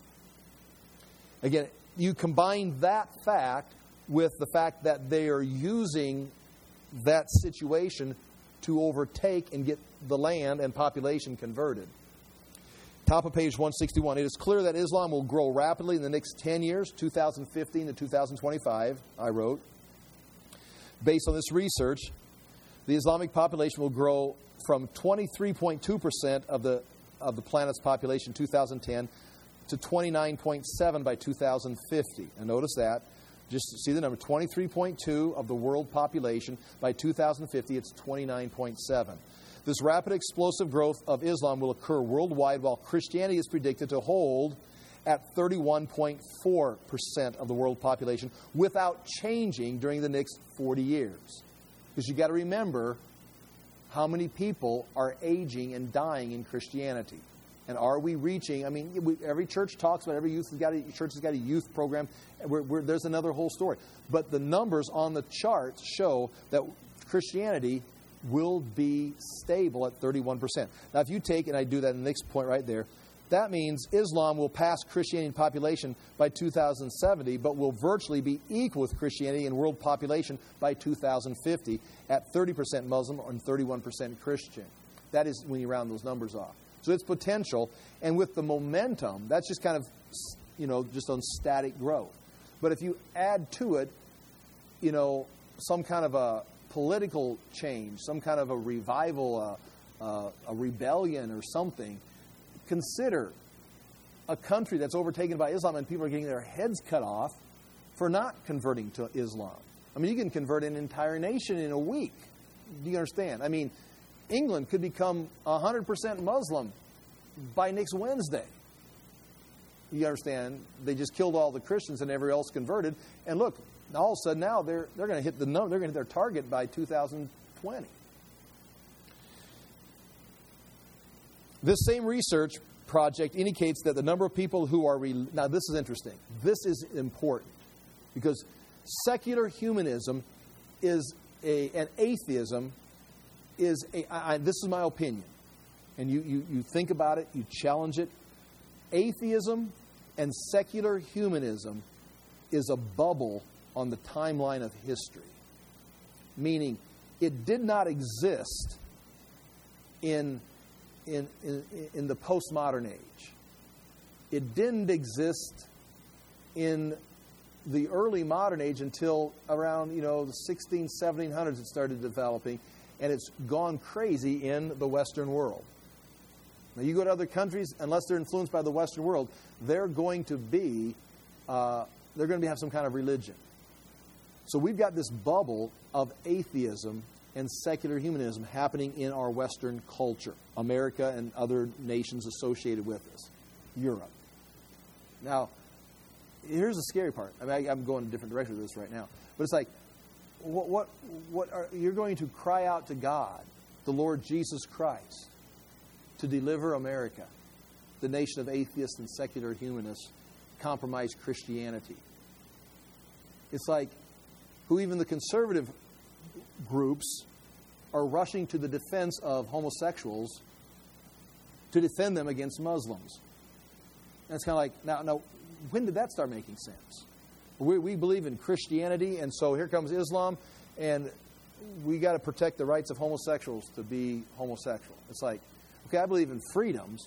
Again, you combine that fact with the fact that they are using that situation to overtake and get the land and population converted. Top of page one sixty-one. It is clear that Islam will grow rapidly in the next ten years, two thousand fifteen to two thousand twenty-five, I wrote. Based on this research, the Islamic population will grow from twenty-three point two percent of the of the planet's population in two thousand ten to twenty-nine point seven by two thousand fifty. And notice that. Just see the number, twenty-three point two of the world population. By two thousand fifty, it's twenty-nine point seven. This rapid explosive growth of Islam will occur worldwide, while Christianity is predicted to hold at thirty-one point four percent of the world population without changing during the next forty years. Because you've got to remember how many people are aging and dying in Christianity. And are we reaching, I mean, we, every church talks about, every youth has got a, church has got a youth program. We're, we're, there's another whole story. But the numbers on the charts show that Christianity will be stable at thirty-one percent. Now, if you take, and I do that in the next point right there, that means Islam will pass Christianity in population by two thousand seventy, but will virtually be equal with Christianity in world population by two thousand fifty at thirty percent Muslim and thirty-one percent Christian. That is when you round those numbers off. So it's potential, and with the momentum, that's just kind of, you know, just on static growth. But if you add to it, you know, some kind of a political change, some kind of a revival, uh, uh, a rebellion or something, consider a country that's overtaken by Islam and people are getting their heads cut off for not converting to Islam. I mean, you can convert an entire nation in a week. Do you understand? I mean, England could become one hundred percent Muslim by next Wednesday. You understand? They just killed all the Christians and everybody else converted. And look, all of a sudden now they're they're going to hit the number, they're going to hit their target by two thousand twenty. This same research project indicates that the number of people who are... Re- now, this is interesting. This is important because secular humanism is a... and atheism is a... I, I, this is my opinion. And you, you, you think about it, you challenge it. Atheism and secular humanism is a bubble on the timeline of history. Meaning, it did not exist in, in, in, in the postmodern age. It didn't exist in the early modern age until around, you know, the sixteen, seventeen hundreds it started developing, and it's gone crazy in the Western world. Now, you go to other countries, unless they're influenced by the Western world, they're going to be, uh, they're going to have some kind of religion. So we've got this bubble of atheism and secular humanism happening in our Western culture, America and other nations associated with us, Europe. Now, here's the scary part. I mean, I, I'm going a different direction with this right now. But it's like, what, what, what are, you're going to cry out to God, the Lord Jesus Christ, to deliver America, the nation of atheists and secular humanists, compromised Christianity. It's like who even the conservative groups are rushing to the defense of homosexuals to defend them against Muslims. And it's kind of like, now, now, when did that start making sense? We, we believe in Christianity, and so here comes Islam, and we got to protect the rights of homosexuals to be homosexual. It's like, okay, I believe in freedoms,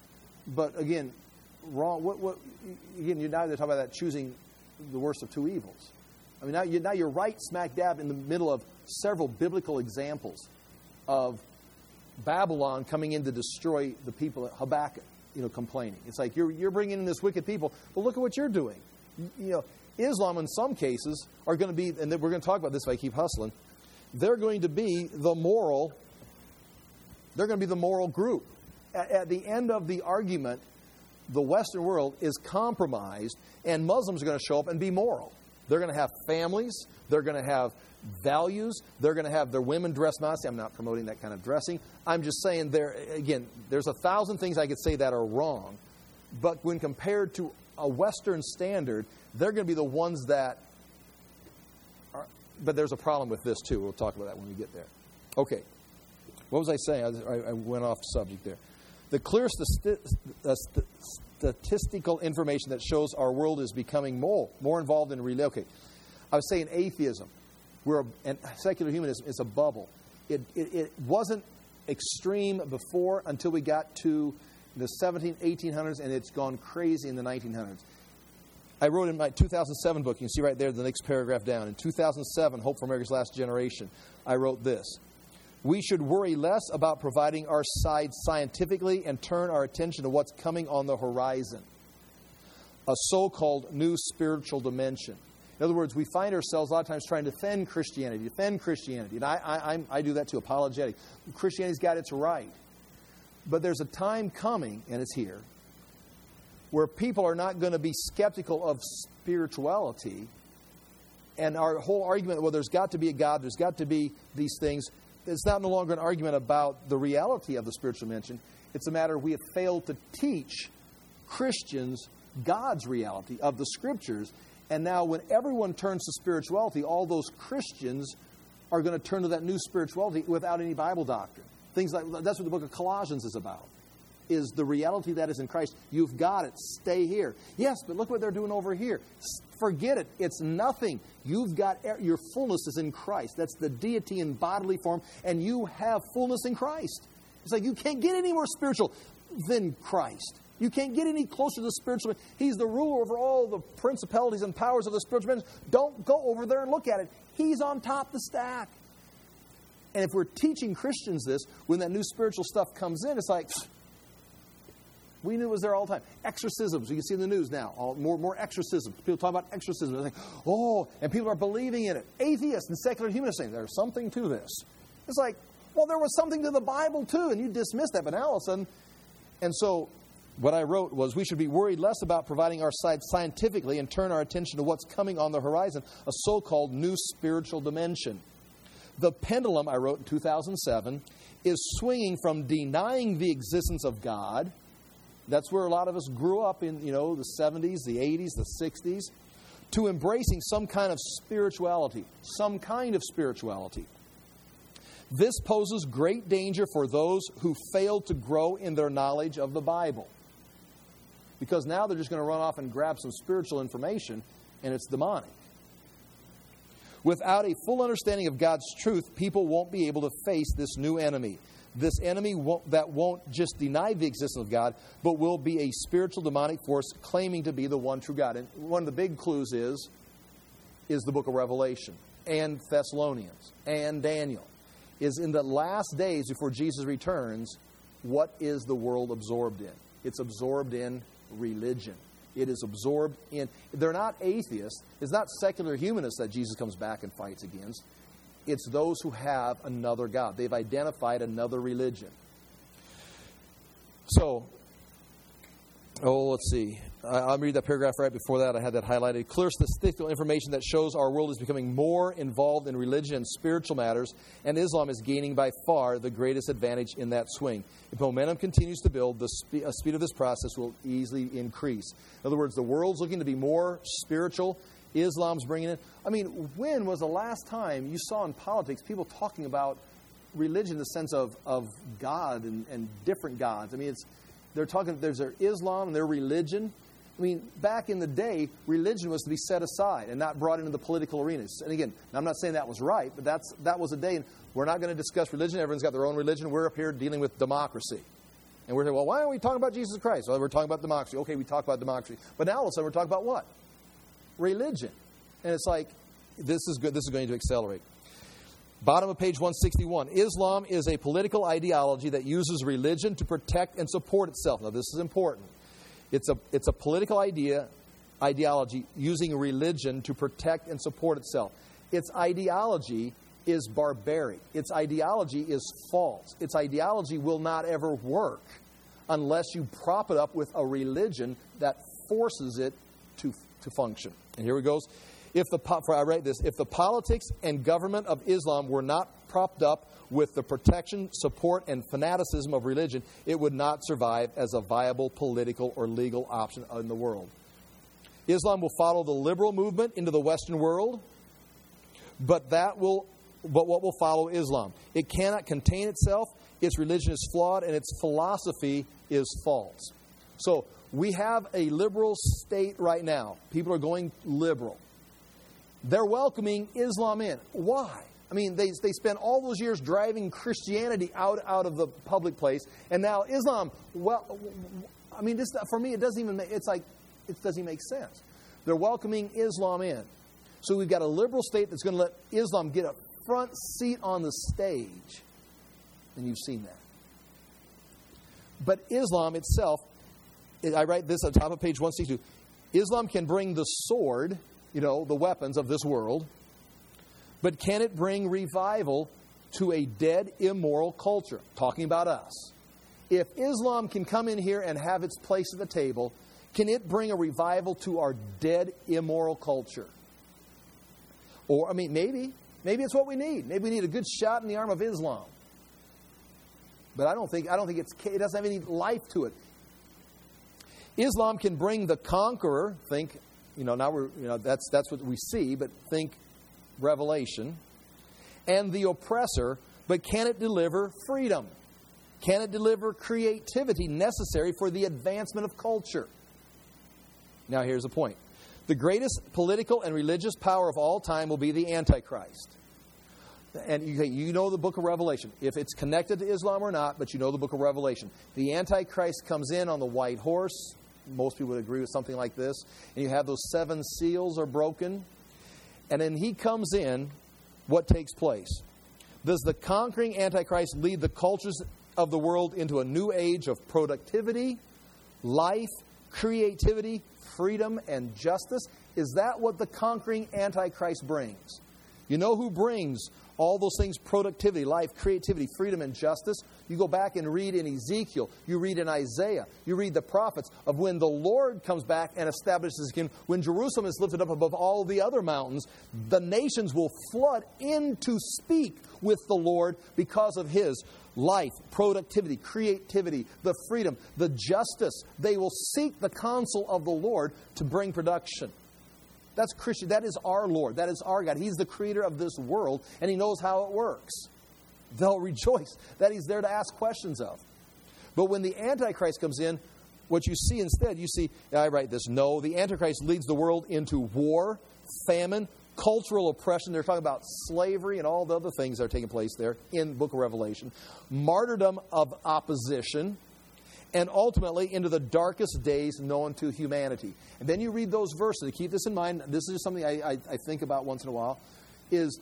but again, wrong. What? What? Again, you're now they're talking about that choosing the worst of two evils. I mean, now you're, now you're right smack dab in the middle of several biblical examples of Babylon coming in to destroy the people at Habakkuk, you know, complaining. It's like you're you're bringing in this wicked people, but look at what you're doing. You, you know, Islam in some cases are going to be, and we're going to talk about this if I keep hustling. They're going to be the moral. They're going to be the moral group. At, at the end of the argument, the Western world is compromised, and Muslims are going to show up and be moral. They're going to have families. They're going to have values. They're going to have their women dressed modestly. I'm not promoting that kind of dressing. I'm just saying there, again, there's a thousand things I could say that are wrong. But when compared to a Western standard, they're going to be the ones that are... But there's a problem with this, too. We'll talk about that when we get there. Okay. What was I saying? I, I went off subject there. The clear sti- uh, st- statistical information that shows our world is becoming more, more involved in reality. Okay. I was saying atheism. We're a, and secular humanism is a bubble. It, it, it wasn't extreme before until we got to the seventeen, eighteen hundreds, and it's gone crazy in the nineteen hundreds. I wrote in my two thousand seven book, you can see right there the next paragraph down. In two thousand seven, Hope for America's Last Generation, I wrote this. We should worry less about providing our side scientifically and turn our attention to what's coming on the horizon. A so-called new spiritual dimension. In other words, we find ourselves a lot of times trying to defend Christianity, defend Christianity. And I, I, I'm, I do that too, apologetic. Christianity's got its right. But there's a time coming, and it's here, where people are not going to be skeptical of spirituality. And our whole argument, well, there's got to be a God, there's got to be these things. It's not no longer an argument about the reality of the spiritual dimension. It's a matter we have failed to teach Christians God's reality of the Scriptures. And now when everyone turns to spirituality, all those Christians are going to turn to that new spirituality without any Bible doctrine. Things like that's what the book of Colossians is about, is the reality that is in Christ. You've got it. Stay here. Yes, but look what they're doing over here. Forget it. It's nothing. You've got, your fullness is in Christ. That's the deity in bodily form, and you have fullness in Christ. It's like you can't get any more spiritual than Christ. You can't get any closer to the spiritual. He's the ruler over all the principalities and powers of the spiritual dimension. Don't go over there and look at it. He's on top of the stack. And if we're teaching Christians this, when that new spiritual stuff comes in, it's like, we knew it was there all the time. Exorcisms. You can see in the news now. All, more, more exorcisms. People talk about exorcism. They're like, oh, and people are believing in it. Atheists and secular humanists saying there's something to this. It's like, well, there was something to the Bible too, and you dismissed that. But now all of a sudden, and so what I wrote was we should be worried less about providing our side scientifically and turn our attention to what's coming on the horizon, a so-called new spiritual dimension. The pendulum, I wrote in two thousand seven, is swinging from denying the existence of God. That's where a lot of us grew up in, you know, the seventies, the eighties, the sixties, to embracing some kind of spirituality, some kind of spirituality. This poses great danger for those who fail to grow in their knowledge of the Bible. Because now they're just going to run off and grab some spiritual information, and it's demonic. Without a full understanding of God's truth, people won't be able to face this new enemy. This enemy won't, that won't just deny the existence of God, but will be a spiritual demonic force claiming to be the one true God. And one of the big clues is, is the book of Revelation and Thessalonians and Daniel. Is in the last days before Jesus returns, what is the world absorbed in? It's absorbed in religion. It is absorbed in... They're not atheists. It's not secular humanists that Jesus comes back and fights against. It's those who have another God. They've identified another religion. So, oh, let's see. I'll read that paragraph right before that. I had that highlighted. Clear statistical information that shows our world is becoming more involved in religion and spiritual matters, and Islam is gaining by far the greatest advantage in that swing. If momentum continues to build, the spe- uh, speed of this process will easily increase. In other words, the world's looking to be more spiritual. Islam's bringing it. I mean, when was the last time you saw in politics people talking about religion in the sense of, of God and, and different gods? I mean, it's they're talking, there's their Islam and their religion. I mean, back in the day, religion was to be set aside and not brought into the political arenas. And again, I'm not saying that was right, but that's that was a day. And we're not going to discuss religion. Everyone's got their own religion. We're up here dealing with democracy. And we're saying, well, why aren't we talking about Jesus Christ? Well, we're talking about democracy. Okay, we talk about democracy. But now all of a sudden we're talking about what? Religion. And it's like, this is good. This is going to accelerate. Bottom of page one sixty-one. Islam is a political ideology that uses religion to protect and support itself. Now, this is important. It's a it's a political idea, ideology using religion to protect and support itself. Its ideology is barbaric. Its ideology is false. Its ideology will not ever work unless you prop it up with a religion that forces it to, to function. And here it goes. If the for I write this, if the politics and government of Islam were not propped up with the protection, support, and fanaticism of religion, it would not survive as a viable political or legal option in the world. Islam will follow the liberal movement into the Western world, but that will but what will follow Islam? It cannot contain itself, its religion is flawed, and its philosophy is false. So we have a liberal state right now. People are going liberal. They're welcoming Islam in. Why? I mean, they they spent all those years driving Christianity out, out of the public place, and now Islam, well, I mean, this for me, it doesn't even make, it's like, it doesn't even make sense. They're welcoming Islam in. So we've got a liberal state that's going to let Islam get a front seat on the stage, and you've seen that. But Islam itself, I write this on top of page one sixty-two, Islam can bring the sword, you know, the weapons of this world, but can it bring revival to a dead, immoral culture? Talking about us. If Islam can come in here and have its place at the table, can it bring a revival to our dead, immoral culture? Or, I mean, maybe. Maybe it's what we need. Maybe we need a good shot in the arm of Islam. But I don't think I don't think it's it doesn't have any life to it. Islam can bring the conqueror. Think, you know, now we're you know that's that's what we see. But think, Revelation, and the oppressor. But can it deliver freedom? Can it deliver creativity necessary for the advancement of culture? Now here's the point. The greatest political and religious power of all time will be the Antichrist. And you, you know the book of Revelation. If it's connected to Islam or not, but you know the book of Revelation. The Antichrist comes in on the white horse. Most people would agree with something like this. And you have those seven seals are broken. And then he comes in, what takes place? Does the conquering Antichrist lead the cultures of the world into a new age of productivity, life, creativity, freedom, and justice? Is that what the conquering Antichrist brings? You know who brings all those things, productivity, life, creativity, freedom, and justice? You go back and read in Ezekiel. You read in Isaiah. You read the prophets of when the Lord comes back and establishes His kingdom. When Jerusalem is lifted up above all the other mountains, the nations will flood in to speak with the Lord because of His life, productivity, creativity, the freedom, the justice. They will seek the counsel of the Lord to bring production. That's Christian. That is our Lord. That is our God. He's the creator of this world, and He knows how it works. They'll rejoice that He's there to ask questions of. But when the Antichrist comes in, what you see instead, you see, I write this, no, the Antichrist leads the world into war, famine, cultural oppression. They're talking about slavery and all the other things that are taking place there in the book of Revelation. Martyrdom of opposition. And ultimately into the darkest days known to humanity. And then you read those verses. And keep this in mind. This is just something I, I, I think about once in a while. Is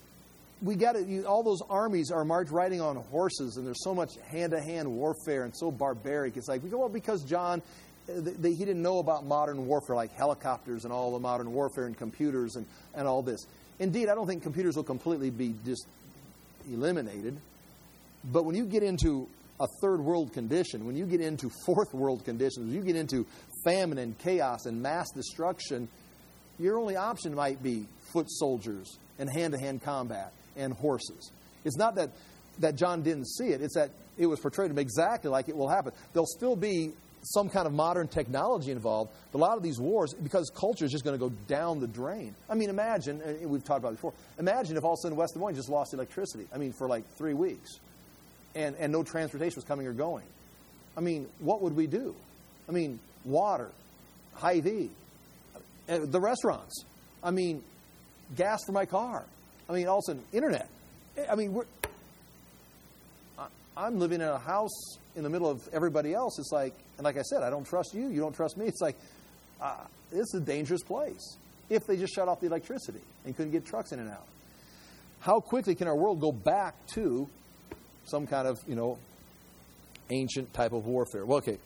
we got to, all those armies are march riding on horses, and there's so much hand-to-hand warfare and so barbaric. It's like, well, because John, they, he didn't know about modern warfare, like helicopters and all the modern warfare and computers and, and all this. Indeed, I don't think computers will completely be just eliminated. But when you get into a third world condition, when you get into fourth world conditions, when you get into famine and chaos and mass destruction, your only option might be foot soldiers and hand-to-hand combat and horses. It's not that, that John didn't see it. It's that it was portrayed to him exactly like it will happen. There'll still be some kind of modern technology involved, but a lot of these wars, because culture is just going to go down the drain. I mean, imagine, and we've talked about it before, imagine if all of a sudden West Des Moines just lost electricity. I mean, for like three weeks. And, and no transportation was coming or going. I mean, what would we do? I mean, water, Hy-Vee, uh, the restaurants. I mean, gas for my car. I mean, all of a sudden, internet. I mean, we're, I, I'm living in a house in the middle of everybody else. It's like, and like I said, I don't trust you. You don't trust me. It's like, uh, this is a dangerous place. If they just shut off the electricity and couldn't get trucks in and out. How quickly can our world go back to some kind of, you know, ancient type of warfare? Well, okay.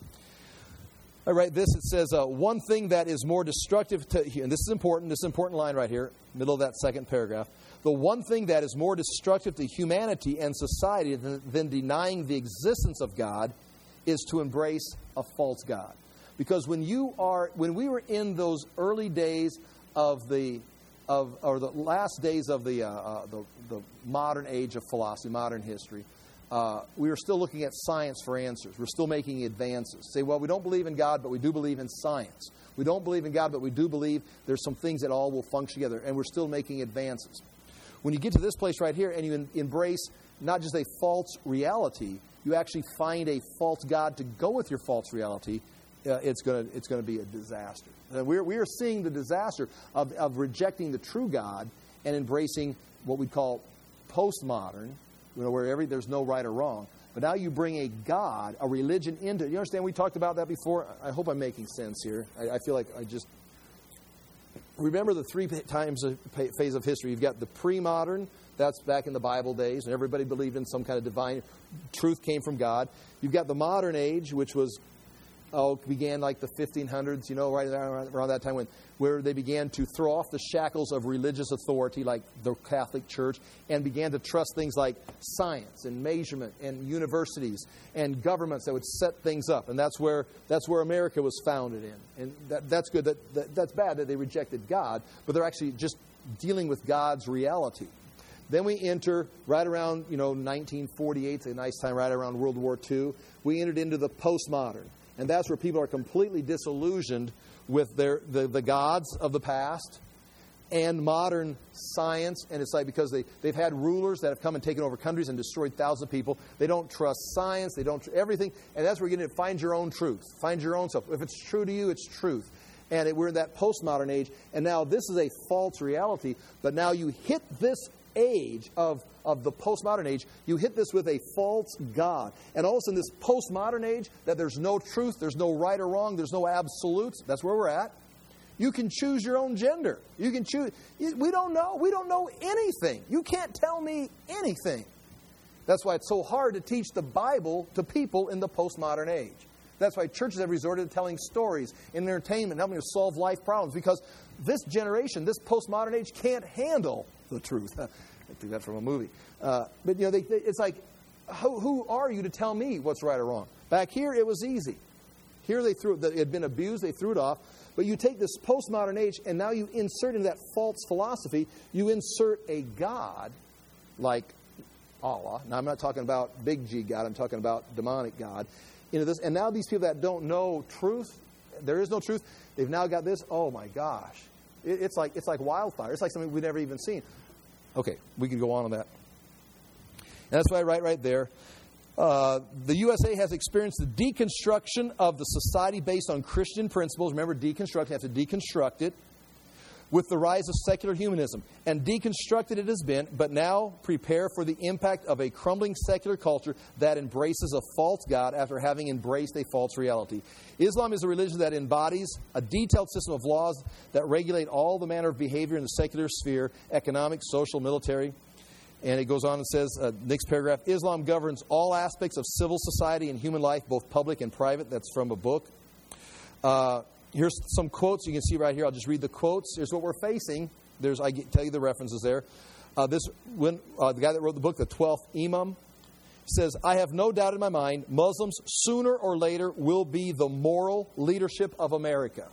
I write this. It says, uh, one thing that is more destructive to, and this is important, this is an important line right here, middle of that second paragraph. The one thing that is more destructive to humanity and society than, than denying the existence of God is to embrace a false God. Because when you are, when we were in those early days of the of or the last days of the uh, uh, the, the modern age of philosophy, modern history, uh, we were still looking at science for answers. We're still making advances. Say, well, we don't believe in God, but we do believe in science. We don't believe in God, but we do believe there's some things that all will function together, and we're still making advances. When you get to this place right here and you en- embrace not just a false reality, you actually find a false God to go with your false reality, uh, it's going to it's going to be a disaster. And we're we are seeing the disaster of, of rejecting the true God and embracing what we call postmodern, you know, where every there's no right or wrong. But now you bring a God, a religion into it. You understand? We talked about that before. I hope I'm making sense here. I, I feel like I just remember the three times of phase of history. You've got the pre-modern. That's back in the Bible days, and everybody believed in some kind of divine truth came from God. You've got the modern age, which was oh began like the fifteen hundreds, you know, right around, around that time when where they began to throw off the shackles of religious authority, like the Catholic Church, and began to trust things like science and measurement and universities and governments that would set things up. And that's where that's where America was founded in. And that, that's good. That, that that's bad that they rejected God, but they're actually just dealing with God's reality. Then we enter right around, you know, nineteen forty-eight, it's a nice time right around World War Two. We entered into the postmodern. And that's where people are completely disillusioned with their the, the gods of the past and modern science. And it's like because they, they've had rulers that have come and taken over countries and destroyed thousands of people. They don't trust science. They don't tr- everything. And that's where you get to find your own truth. Find your own self. If it's true to you, it's truth. And it, we're in that postmodern age. And now this is a false reality. But now you hit this age of, of the postmodern age, you hit this with a false God. And all of a sudden, this postmodern age, that there's no truth, there's no right or wrong, there's no absolutes. That's where we're at. You can choose your own gender. You can choose. We don't know. We don't know anything. You can't tell me anything. That's why it's so hard to teach the Bible to people in the postmodern age. That's why churches have resorted to telling stories and entertainment, helping to solve life problems. Because this generation, this postmodern age, can't handle the truth. I took that from a movie. Uh, but, you know, they, they, it's like, who, who are you to tell me what's right or wrong? Back here, it was easy. Here they threw it. It had been abused. They threw it off. But you take this postmodern age, and now you insert into that false philosophy, you insert a God like Allah. Now, I'm not talking about big G God. I'm talking about demonic God. Into this, and now these people that don't know truth, there is no truth. They've now got this. Oh my gosh, it, it's like it's like wildfire. It's like something we've never even seen. Okay, we can go on on that. And that's why I write right there. Uh, the U S A has experienced the deconstruction of the society based on Christian principles. Remember, deconstruct, you have to deconstruct it. With the rise of secular humanism. And deconstructed it has been, but now prepare for the impact of a crumbling secular culture that embraces a false God after having embraced a false reality. Islam is a religion that embodies a detailed system of laws that regulate all the manner of behavior in the secular sphere, economic, social, military. And it goes on and says, uh, next paragraph, Islam governs all aspects of civil society and human life, both public and private. That's from a book. Uh, Here's some quotes you can see right here. I'll just read the quotes. Here's what we're facing. There's I tell you the references there. Uh, this when uh, the guy that wrote the book, the twelfth Imam, says, "I have no doubt in my mind, Muslims sooner or later will be the moral leadership of America.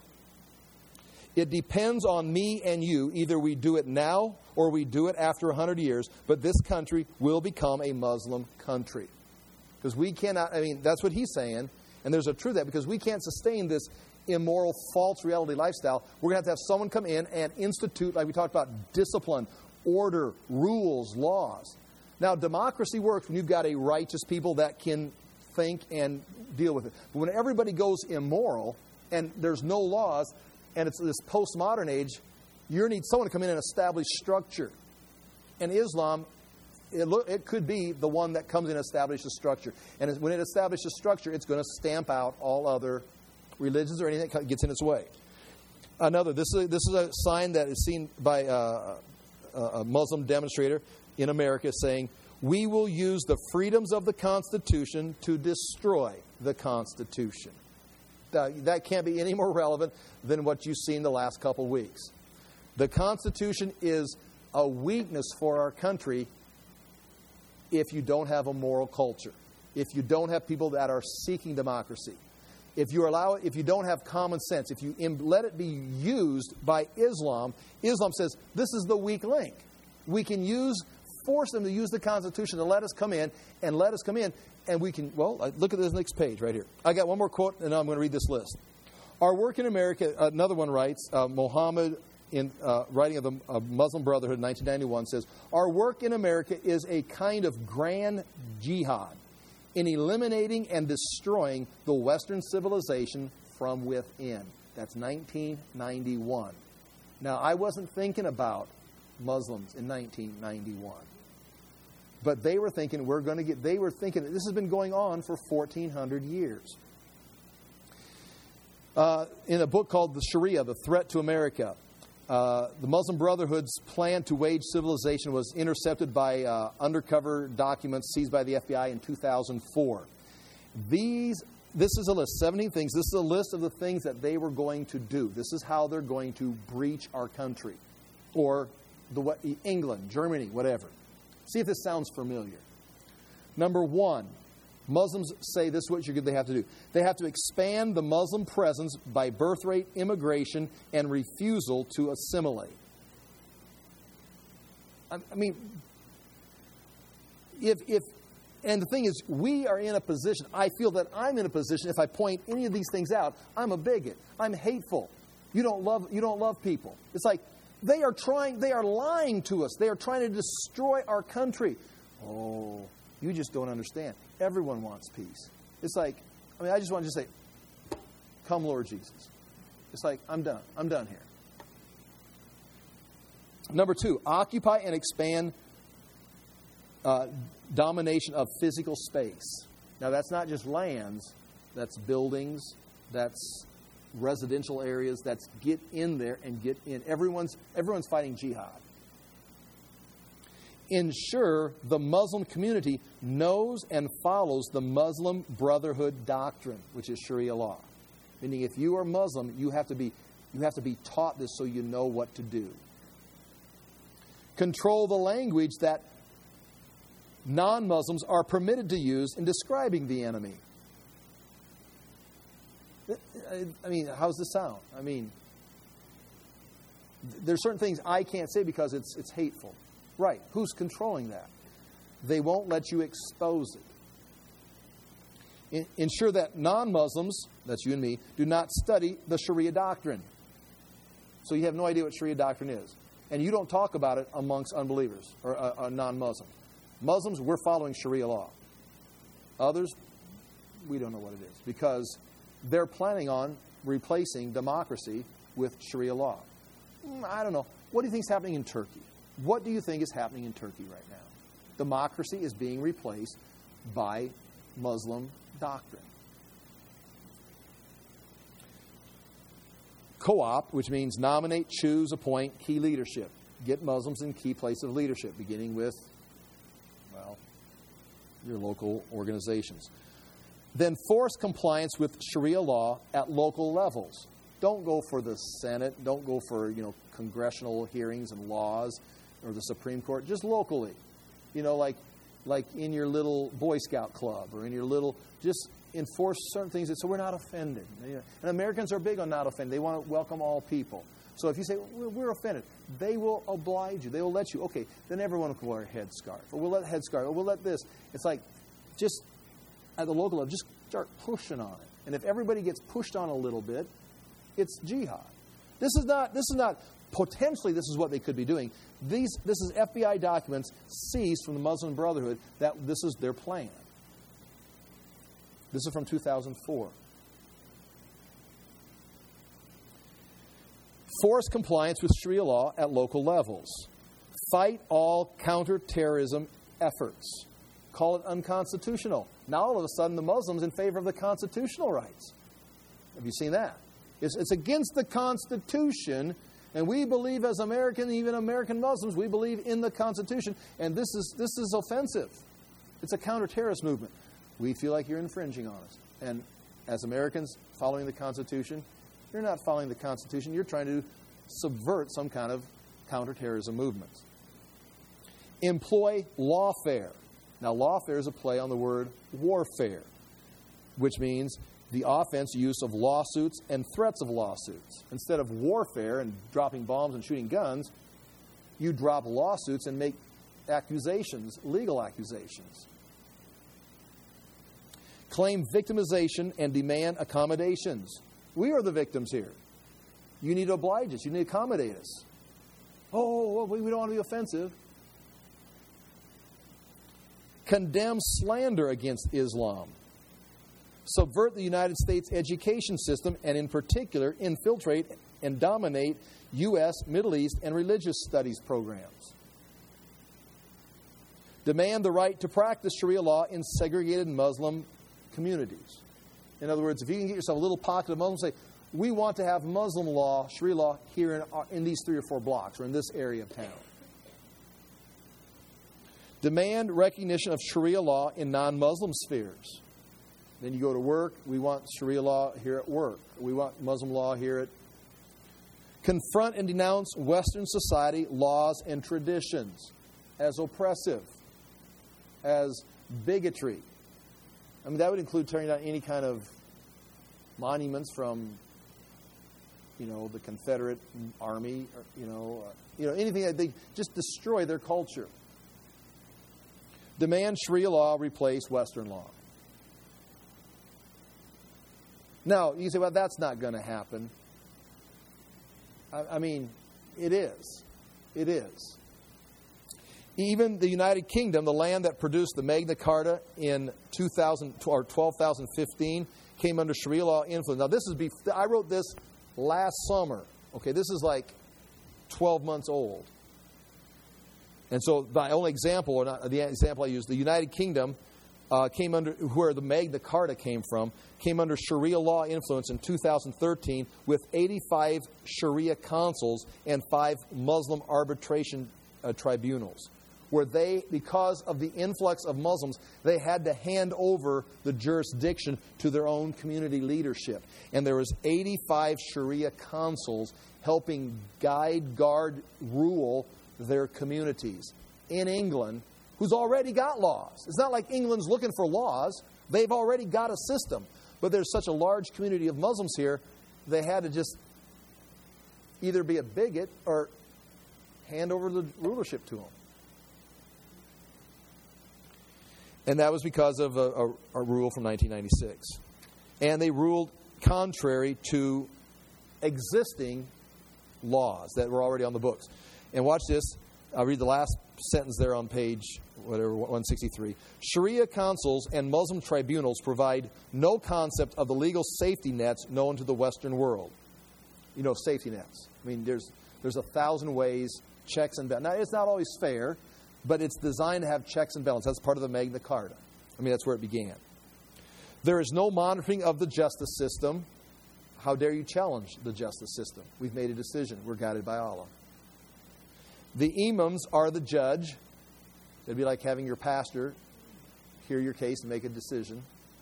It depends on me and you. Either we do it now or we do it after a hundred years. But this country will become a Muslim country because we cannot. I mean, that's what he's saying, and there's a truth to that because we can't sustain this immoral, false reality lifestyle. We're going to have to have someone come in and institute, like we talked about, discipline, order, rules, laws. Now, democracy works when you've got a righteous people that can think and deal with it. But when everybody goes immoral and there's no laws and it's this postmodern age, you need someone to come in and establish structure. And Islam, it, lo- it could be the one that comes in and establishes structure. And when it establishes structure, it's going to stamp out all other religions or anything that gets in its way. Another, this is a, this is a sign that is seen by uh, a Muslim demonstrator in America saying, "We will use the freedoms of the Constitution to destroy the Constitution." That, that can't be any more relevant than what you've seen the last couple weeks. The Constitution is a weakness for our country if you don't have a moral culture, if you don't have people that are seeking democracy. If you allow it, if you don't have common sense, if you im- let it be used by Islam, Islam says this is the weak link. We can use, force them to use the Constitution to let us come in and let us come in, and we can. Well, look at this next page right here. I got one more quote, and now I'm going to read this list. Our work in America. Another one writes, uh, Muhammad, in uh, writing of the uh, Muslim Brotherhood in nineteen ninety-one, says, "Our work in America is a kind of grand jihad in eliminating and destroying the Western civilization from within." That's nineteen ninety-one. Now, I wasn't thinking about Muslims in nineteen ninety-one. But they were thinking we're going to get, they were thinking that this has been going on for fourteen hundred years. Uh, in a book called The Sharia, The Threat to America, Uh, the Muslim Brotherhood's plan to wage civilization was intercepted by uh, undercover documents seized by the F B I in two thousand four. These, this is a list, seventeen things. This is a list of the things that they were going to do. This is how they're going to breach our country, or the England, Germany, whatever. See if this sounds familiar. Number one, Muslims say this is what you're, they have to do. They have to expand the Muslim presence by birth rate, immigration, and refusal to assimilate. I, I mean, if if and the thing is, we are in a position, I feel that I'm in a position, if I point any of these things out, I'm a bigot. I'm hateful. You don't love you don't love people. It's like they are trying, they are lying to us. They are trying to destroy our country. Oh, you just don't understand. Everyone wants peace. It's like, I mean, I just want to just say, come, Lord Jesus. It's like, I'm done. I'm done here. Number two, occupy and expand uh, domination of physical space. Now, that's not just lands. That's buildings. That's residential areas. That's get in there and get in. Everyone's everyone's fighting jihad. Ensure the Muslim community knows and follows the Muslim Brotherhood doctrine, which is Sharia law. Meaning, if you are Muslim, you have to be you have to be taught this so you know what to do. control the language that non-Muslims are permitted to use in describing the enemy. I mean, how's this sound? I mean, there's certain things I can't say because it's it's hateful. Right. Who's controlling that? They won't let you expose it. In, ensure that non-Muslims, that's you and me, do not study the Sharia doctrine. So you have no idea what Sharia doctrine is. And you don't talk about it amongst unbelievers or uh, uh, non-Muslims. Muslims, we're following Sharia law. Others, we don't know what it is because they're planning on replacing democracy with Sharia law. I don't know. What do you think is happening in Turkey? What do you think is happening in Turkey right now? Democracy is being replaced by Muslim doctrine. Co-op, which means nominate, choose, appoint key leadership. Get Muslims in key places of leadership, beginning with, well, your local organizations. Then force compliance with Sharia law at local levels. Don't go for the Senate. Don't go for, you know, congressional hearings and laws or the Supreme Court. Just locally. You know, like like in your little Boy Scout club or in your little, just enforce certain things so we're not offended. You know, and Americans are big on not offending. They want to welcome all people. So if you say, well, we're offended, they will oblige you. They will let you. Okay, then everyone will wear a headscarf. Or we'll let headscarf. Or we'll let this. It's like, just at the local level, just start pushing on it. And if everybody gets pushed on a little bit, it's jihad. This is not, this is not, potentially this is what they could be doing. These, this is F B I documents seized from the Muslim Brotherhood that this is their plan. This is from two thousand four. Force compliance with Sharia law at local levels. Fight all counterterrorism efforts. Call it unconstitutional. Now all of a sudden the Muslims in favor of the constitutional rights. Have you seen that? It's, it's against the Constitution, and we believe as American, even American Muslims, we believe in the Constitution, and this is this is offensive. It's a counter-terrorist movement. We feel like you're infringing on us. And as Americans following the Constitution, you're not following the Constitution. You're trying to subvert some kind of counterterrorism movement. Employ lawfare. Now, lawfare is a play on the word warfare, which means the offense use of lawsuits and threats of lawsuits. Instead of warfare and dropping bombs and shooting guns, you drop lawsuits and make accusations, legal accusations. Claim victimization and demand accommodations. We are the victims here. You need to oblige us. You need to accommodate us. Oh, well, we don't want to be offensive. Condemn slander against Islam. Subvert the United States education system and, in particular, infiltrate and dominate U S, Middle East, and religious studies programs. Demand the right to practice Sharia law in segregated Muslim communities. In other words, if you can get yourself a little pocket of Muslims, say, we want to have Muslim law, Sharia law, here in, our, in these three or four blocks or in this area of town. Demand recognition of Sharia law in non-Muslim spheres. Then you go to work, we want Sharia law here at work. We want Muslim law here at... Confront and denounce Western society laws and traditions as oppressive, as bigotry. I mean, that would include tearing down any kind of monuments from, you know, the Confederate Army, or, you know, uh, you know, anything that they just destroy their culture. Demand Sharia law replace Western law. Now, you say, well, that's not going to happen. I, I mean, it is. It is. Even the United Kingdom, the land that produced the Magna Carta in two thousand or twelve thousand fifteen, came under Sharia law influence. Now, this is before, I wrote this last summer. Okay, this is like twelve months old. And so, my only example, or not the example I used, the United Kingdom uh, came under, where the Magna Carta came from, came under Sharia law influence in two thousand thirteen with eighty-five Sharia councils and five Muslim arbitration uh, tribunals, where they, because of the influx of Muslims, they had to hand over the jurisdiction to their own community leadership. And there was eighty-five Sharia councils helping guide, guard, rule their communities in England who's already got laws. It's not like England's looking for laws. They've already got a system. But there's such a large community of Muslims here, they had to just either be a bigot or hand over the rulership to them. And that was because of a, a, a rule from nineteen ninety-six. And they ruled contrary to existing laws that were already on the books. And watch this. I'll read the last sentence there on page whatever one sixty-three. Sharia councils and Muslim tribunals provide no concept of the legal safety nets known to the Western world. You know, safety nets. I mean, there's there's a thousand ways, checks and balances. Now, it's not always fair, but it's designed to have checks and balances. That's part of the Magna Carta. I mean, that's where it began. There is no monitoring of the justice system. How dare you challenge the justice system? We've made a decision. We're guided by Allah. The imams are the judge. It'd be like having your pastor hear your case and make a decision.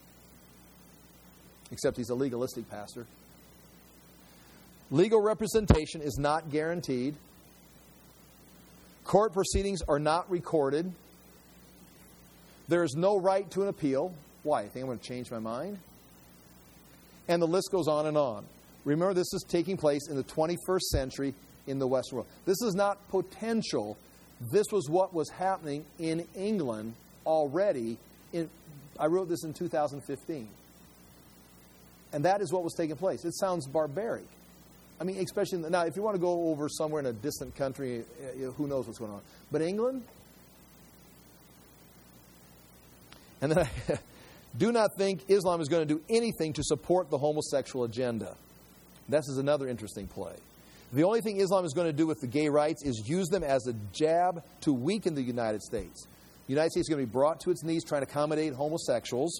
Except he's a legalistic pastor. Legal representation is not guaranteed. Court proceedings are not recorded. There is no right to an appeal. Why? You think I'm going to change my mind? And the list goes on and on. Remember, this is taking place in the twenty-first century in the Western world. This is not potential. This was what was happening in England already. In, I wrote this in two thousand fifteen. And that is what was taking place. It sounds barbaric. I mean, especially, in the, now, if you want to go over somewhere in a distant country, you know, who knows what's going on. But England? And then I do not think Islam is going to do anything to support the homosexual agenda. This is another interesting play. The only thing Islam is going to do with the gay rights is use them as a jab to weaken the United States. The United States is going to be brought to its knees trying to accommodate homosexuals.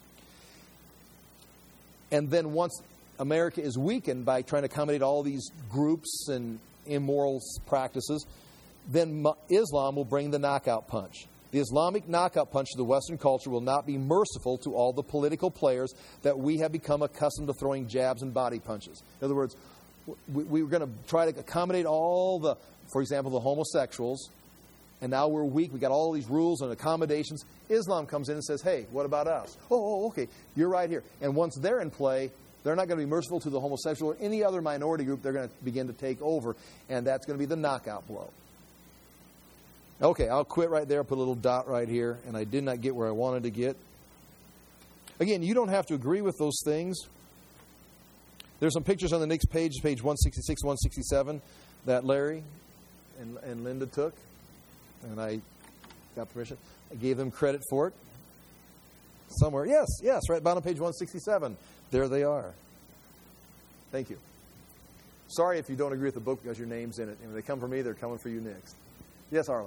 And then once America is weakened by trying to accommodate all these groups and immoral practices, then Islam will bring the knockout punch. The Islamic knockout punch to the Western culture will not be merciful to all the political players that we have become accustomed to throwing jabs and body punches. In other words, we, we were going to try to accommodate all the, for example, the homosexuals, and now we're weak. We got all these rules and accommodations. Islam comes in and says, hey, what about us? Oh, oh, okay, you're right here. And once they're in play, they're not going to be merciful to the homosexual or any other minority group. They're going to begin to take over, and that's going to be the knockout blow. Okay, I'll quit right there, put a little dot right here, and I did not get where I wanted to get. Again, you don't have to agree with those things. There's some pictures on the next page, page one sixty-six, one sixty-seven, that Larry and, and Linda took, and I got permission. I gave them credit for it. Somewhere, yes, yes, right bottom page one sixty-seven. There they are. Thank you. Sorry if you don't agree with the book because your name's in it. And when they come for me, they're coming for you next. Yes, Arlen.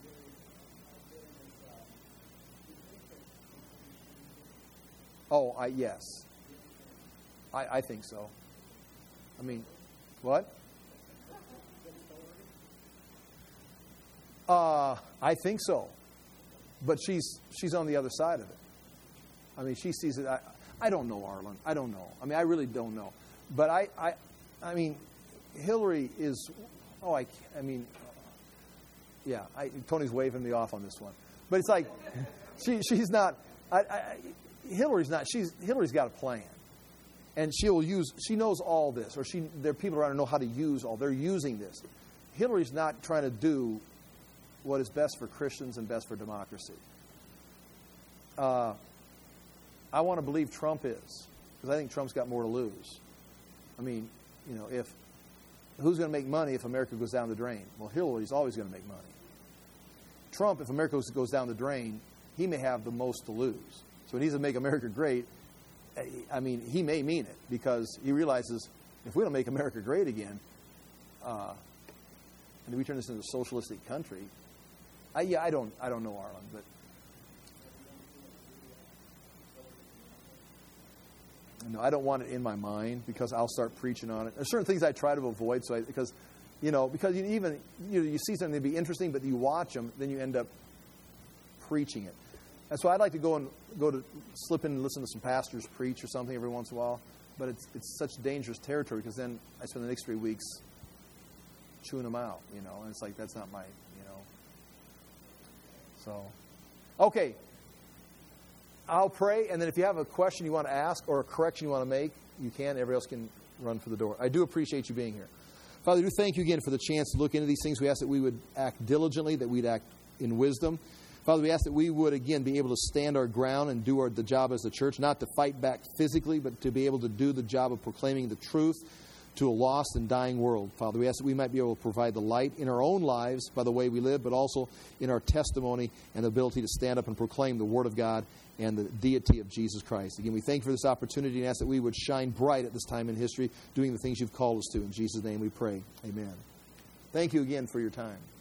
Oh, I yes. I, I think so. I mean, what? Uh, I think so. But she's she's on the other side of it. I mean, she sees it. I, I don't know, Arlen. I don't know. I mean, I really don't know. But I, I, I mean, Hillary is. Oh, I. I mean, yeah. I, Tony's waving me off on this one. But it's like, she she's not. I, I, Hillary's not. She's Hillary's got a plan, and she'll use. She knows all this, or she. There are people around who know how to use all. They're using this. Hillary's not trying to do what is best for Christians and best for democracy. Uh, I want to believe Trump is, because I think Trump's got more to lose. I mean, you know, if who's going to make money if America goes down the drain? Well, Hillary's always going to make money. Trump, if America goes down the drain, he may have the most to lose. So when he's to make America great, I mean, he may mean it, because he realizes if we don't make America great again, uh, and we turn this into a socialistic country, I, yeah, I don't, I don't know, Arlen, but no, I don't want it in my mind, because I'll start preaching on it. There's certain things I try to avoid, so I, because, you know, because you even you, know, you see something to be interesting, but you watch them, then you end up preaching it. That's why I'd like to go and go to slip in and listen to some pastors preach or something every once in a while. But it's it's such dangerous territory, because then I spend the next three weeks chewing them out, you know. And it's like, that's not my, you know. So, okay. I'll pray, and then if you have a question you want to ask or a correction you want to make, you can. Everybody else can run for the door. I do appreciate you being here. Father, we do thank you again for the chance to look into these things. We ask that we would act diligently, that we'd act in wisdom. Father, we ask that we would, again, be able to stand our ground and do our, the job as the church, not to fight back physically, but to be able to do the job of proclaiming the truth to a lost and dying world. Father, we ask that we might be able to provide the light in our own lives by the way we live, but also in our testimony and the ability to stand up and proclaim the Word of God and the deity of Jesus Christ. Again, we thank you for this opportunity and ask that we would shine bright at this time in history, doing the things you've called us to. In Jesus' name we pray. Amen. Thank you again for your time.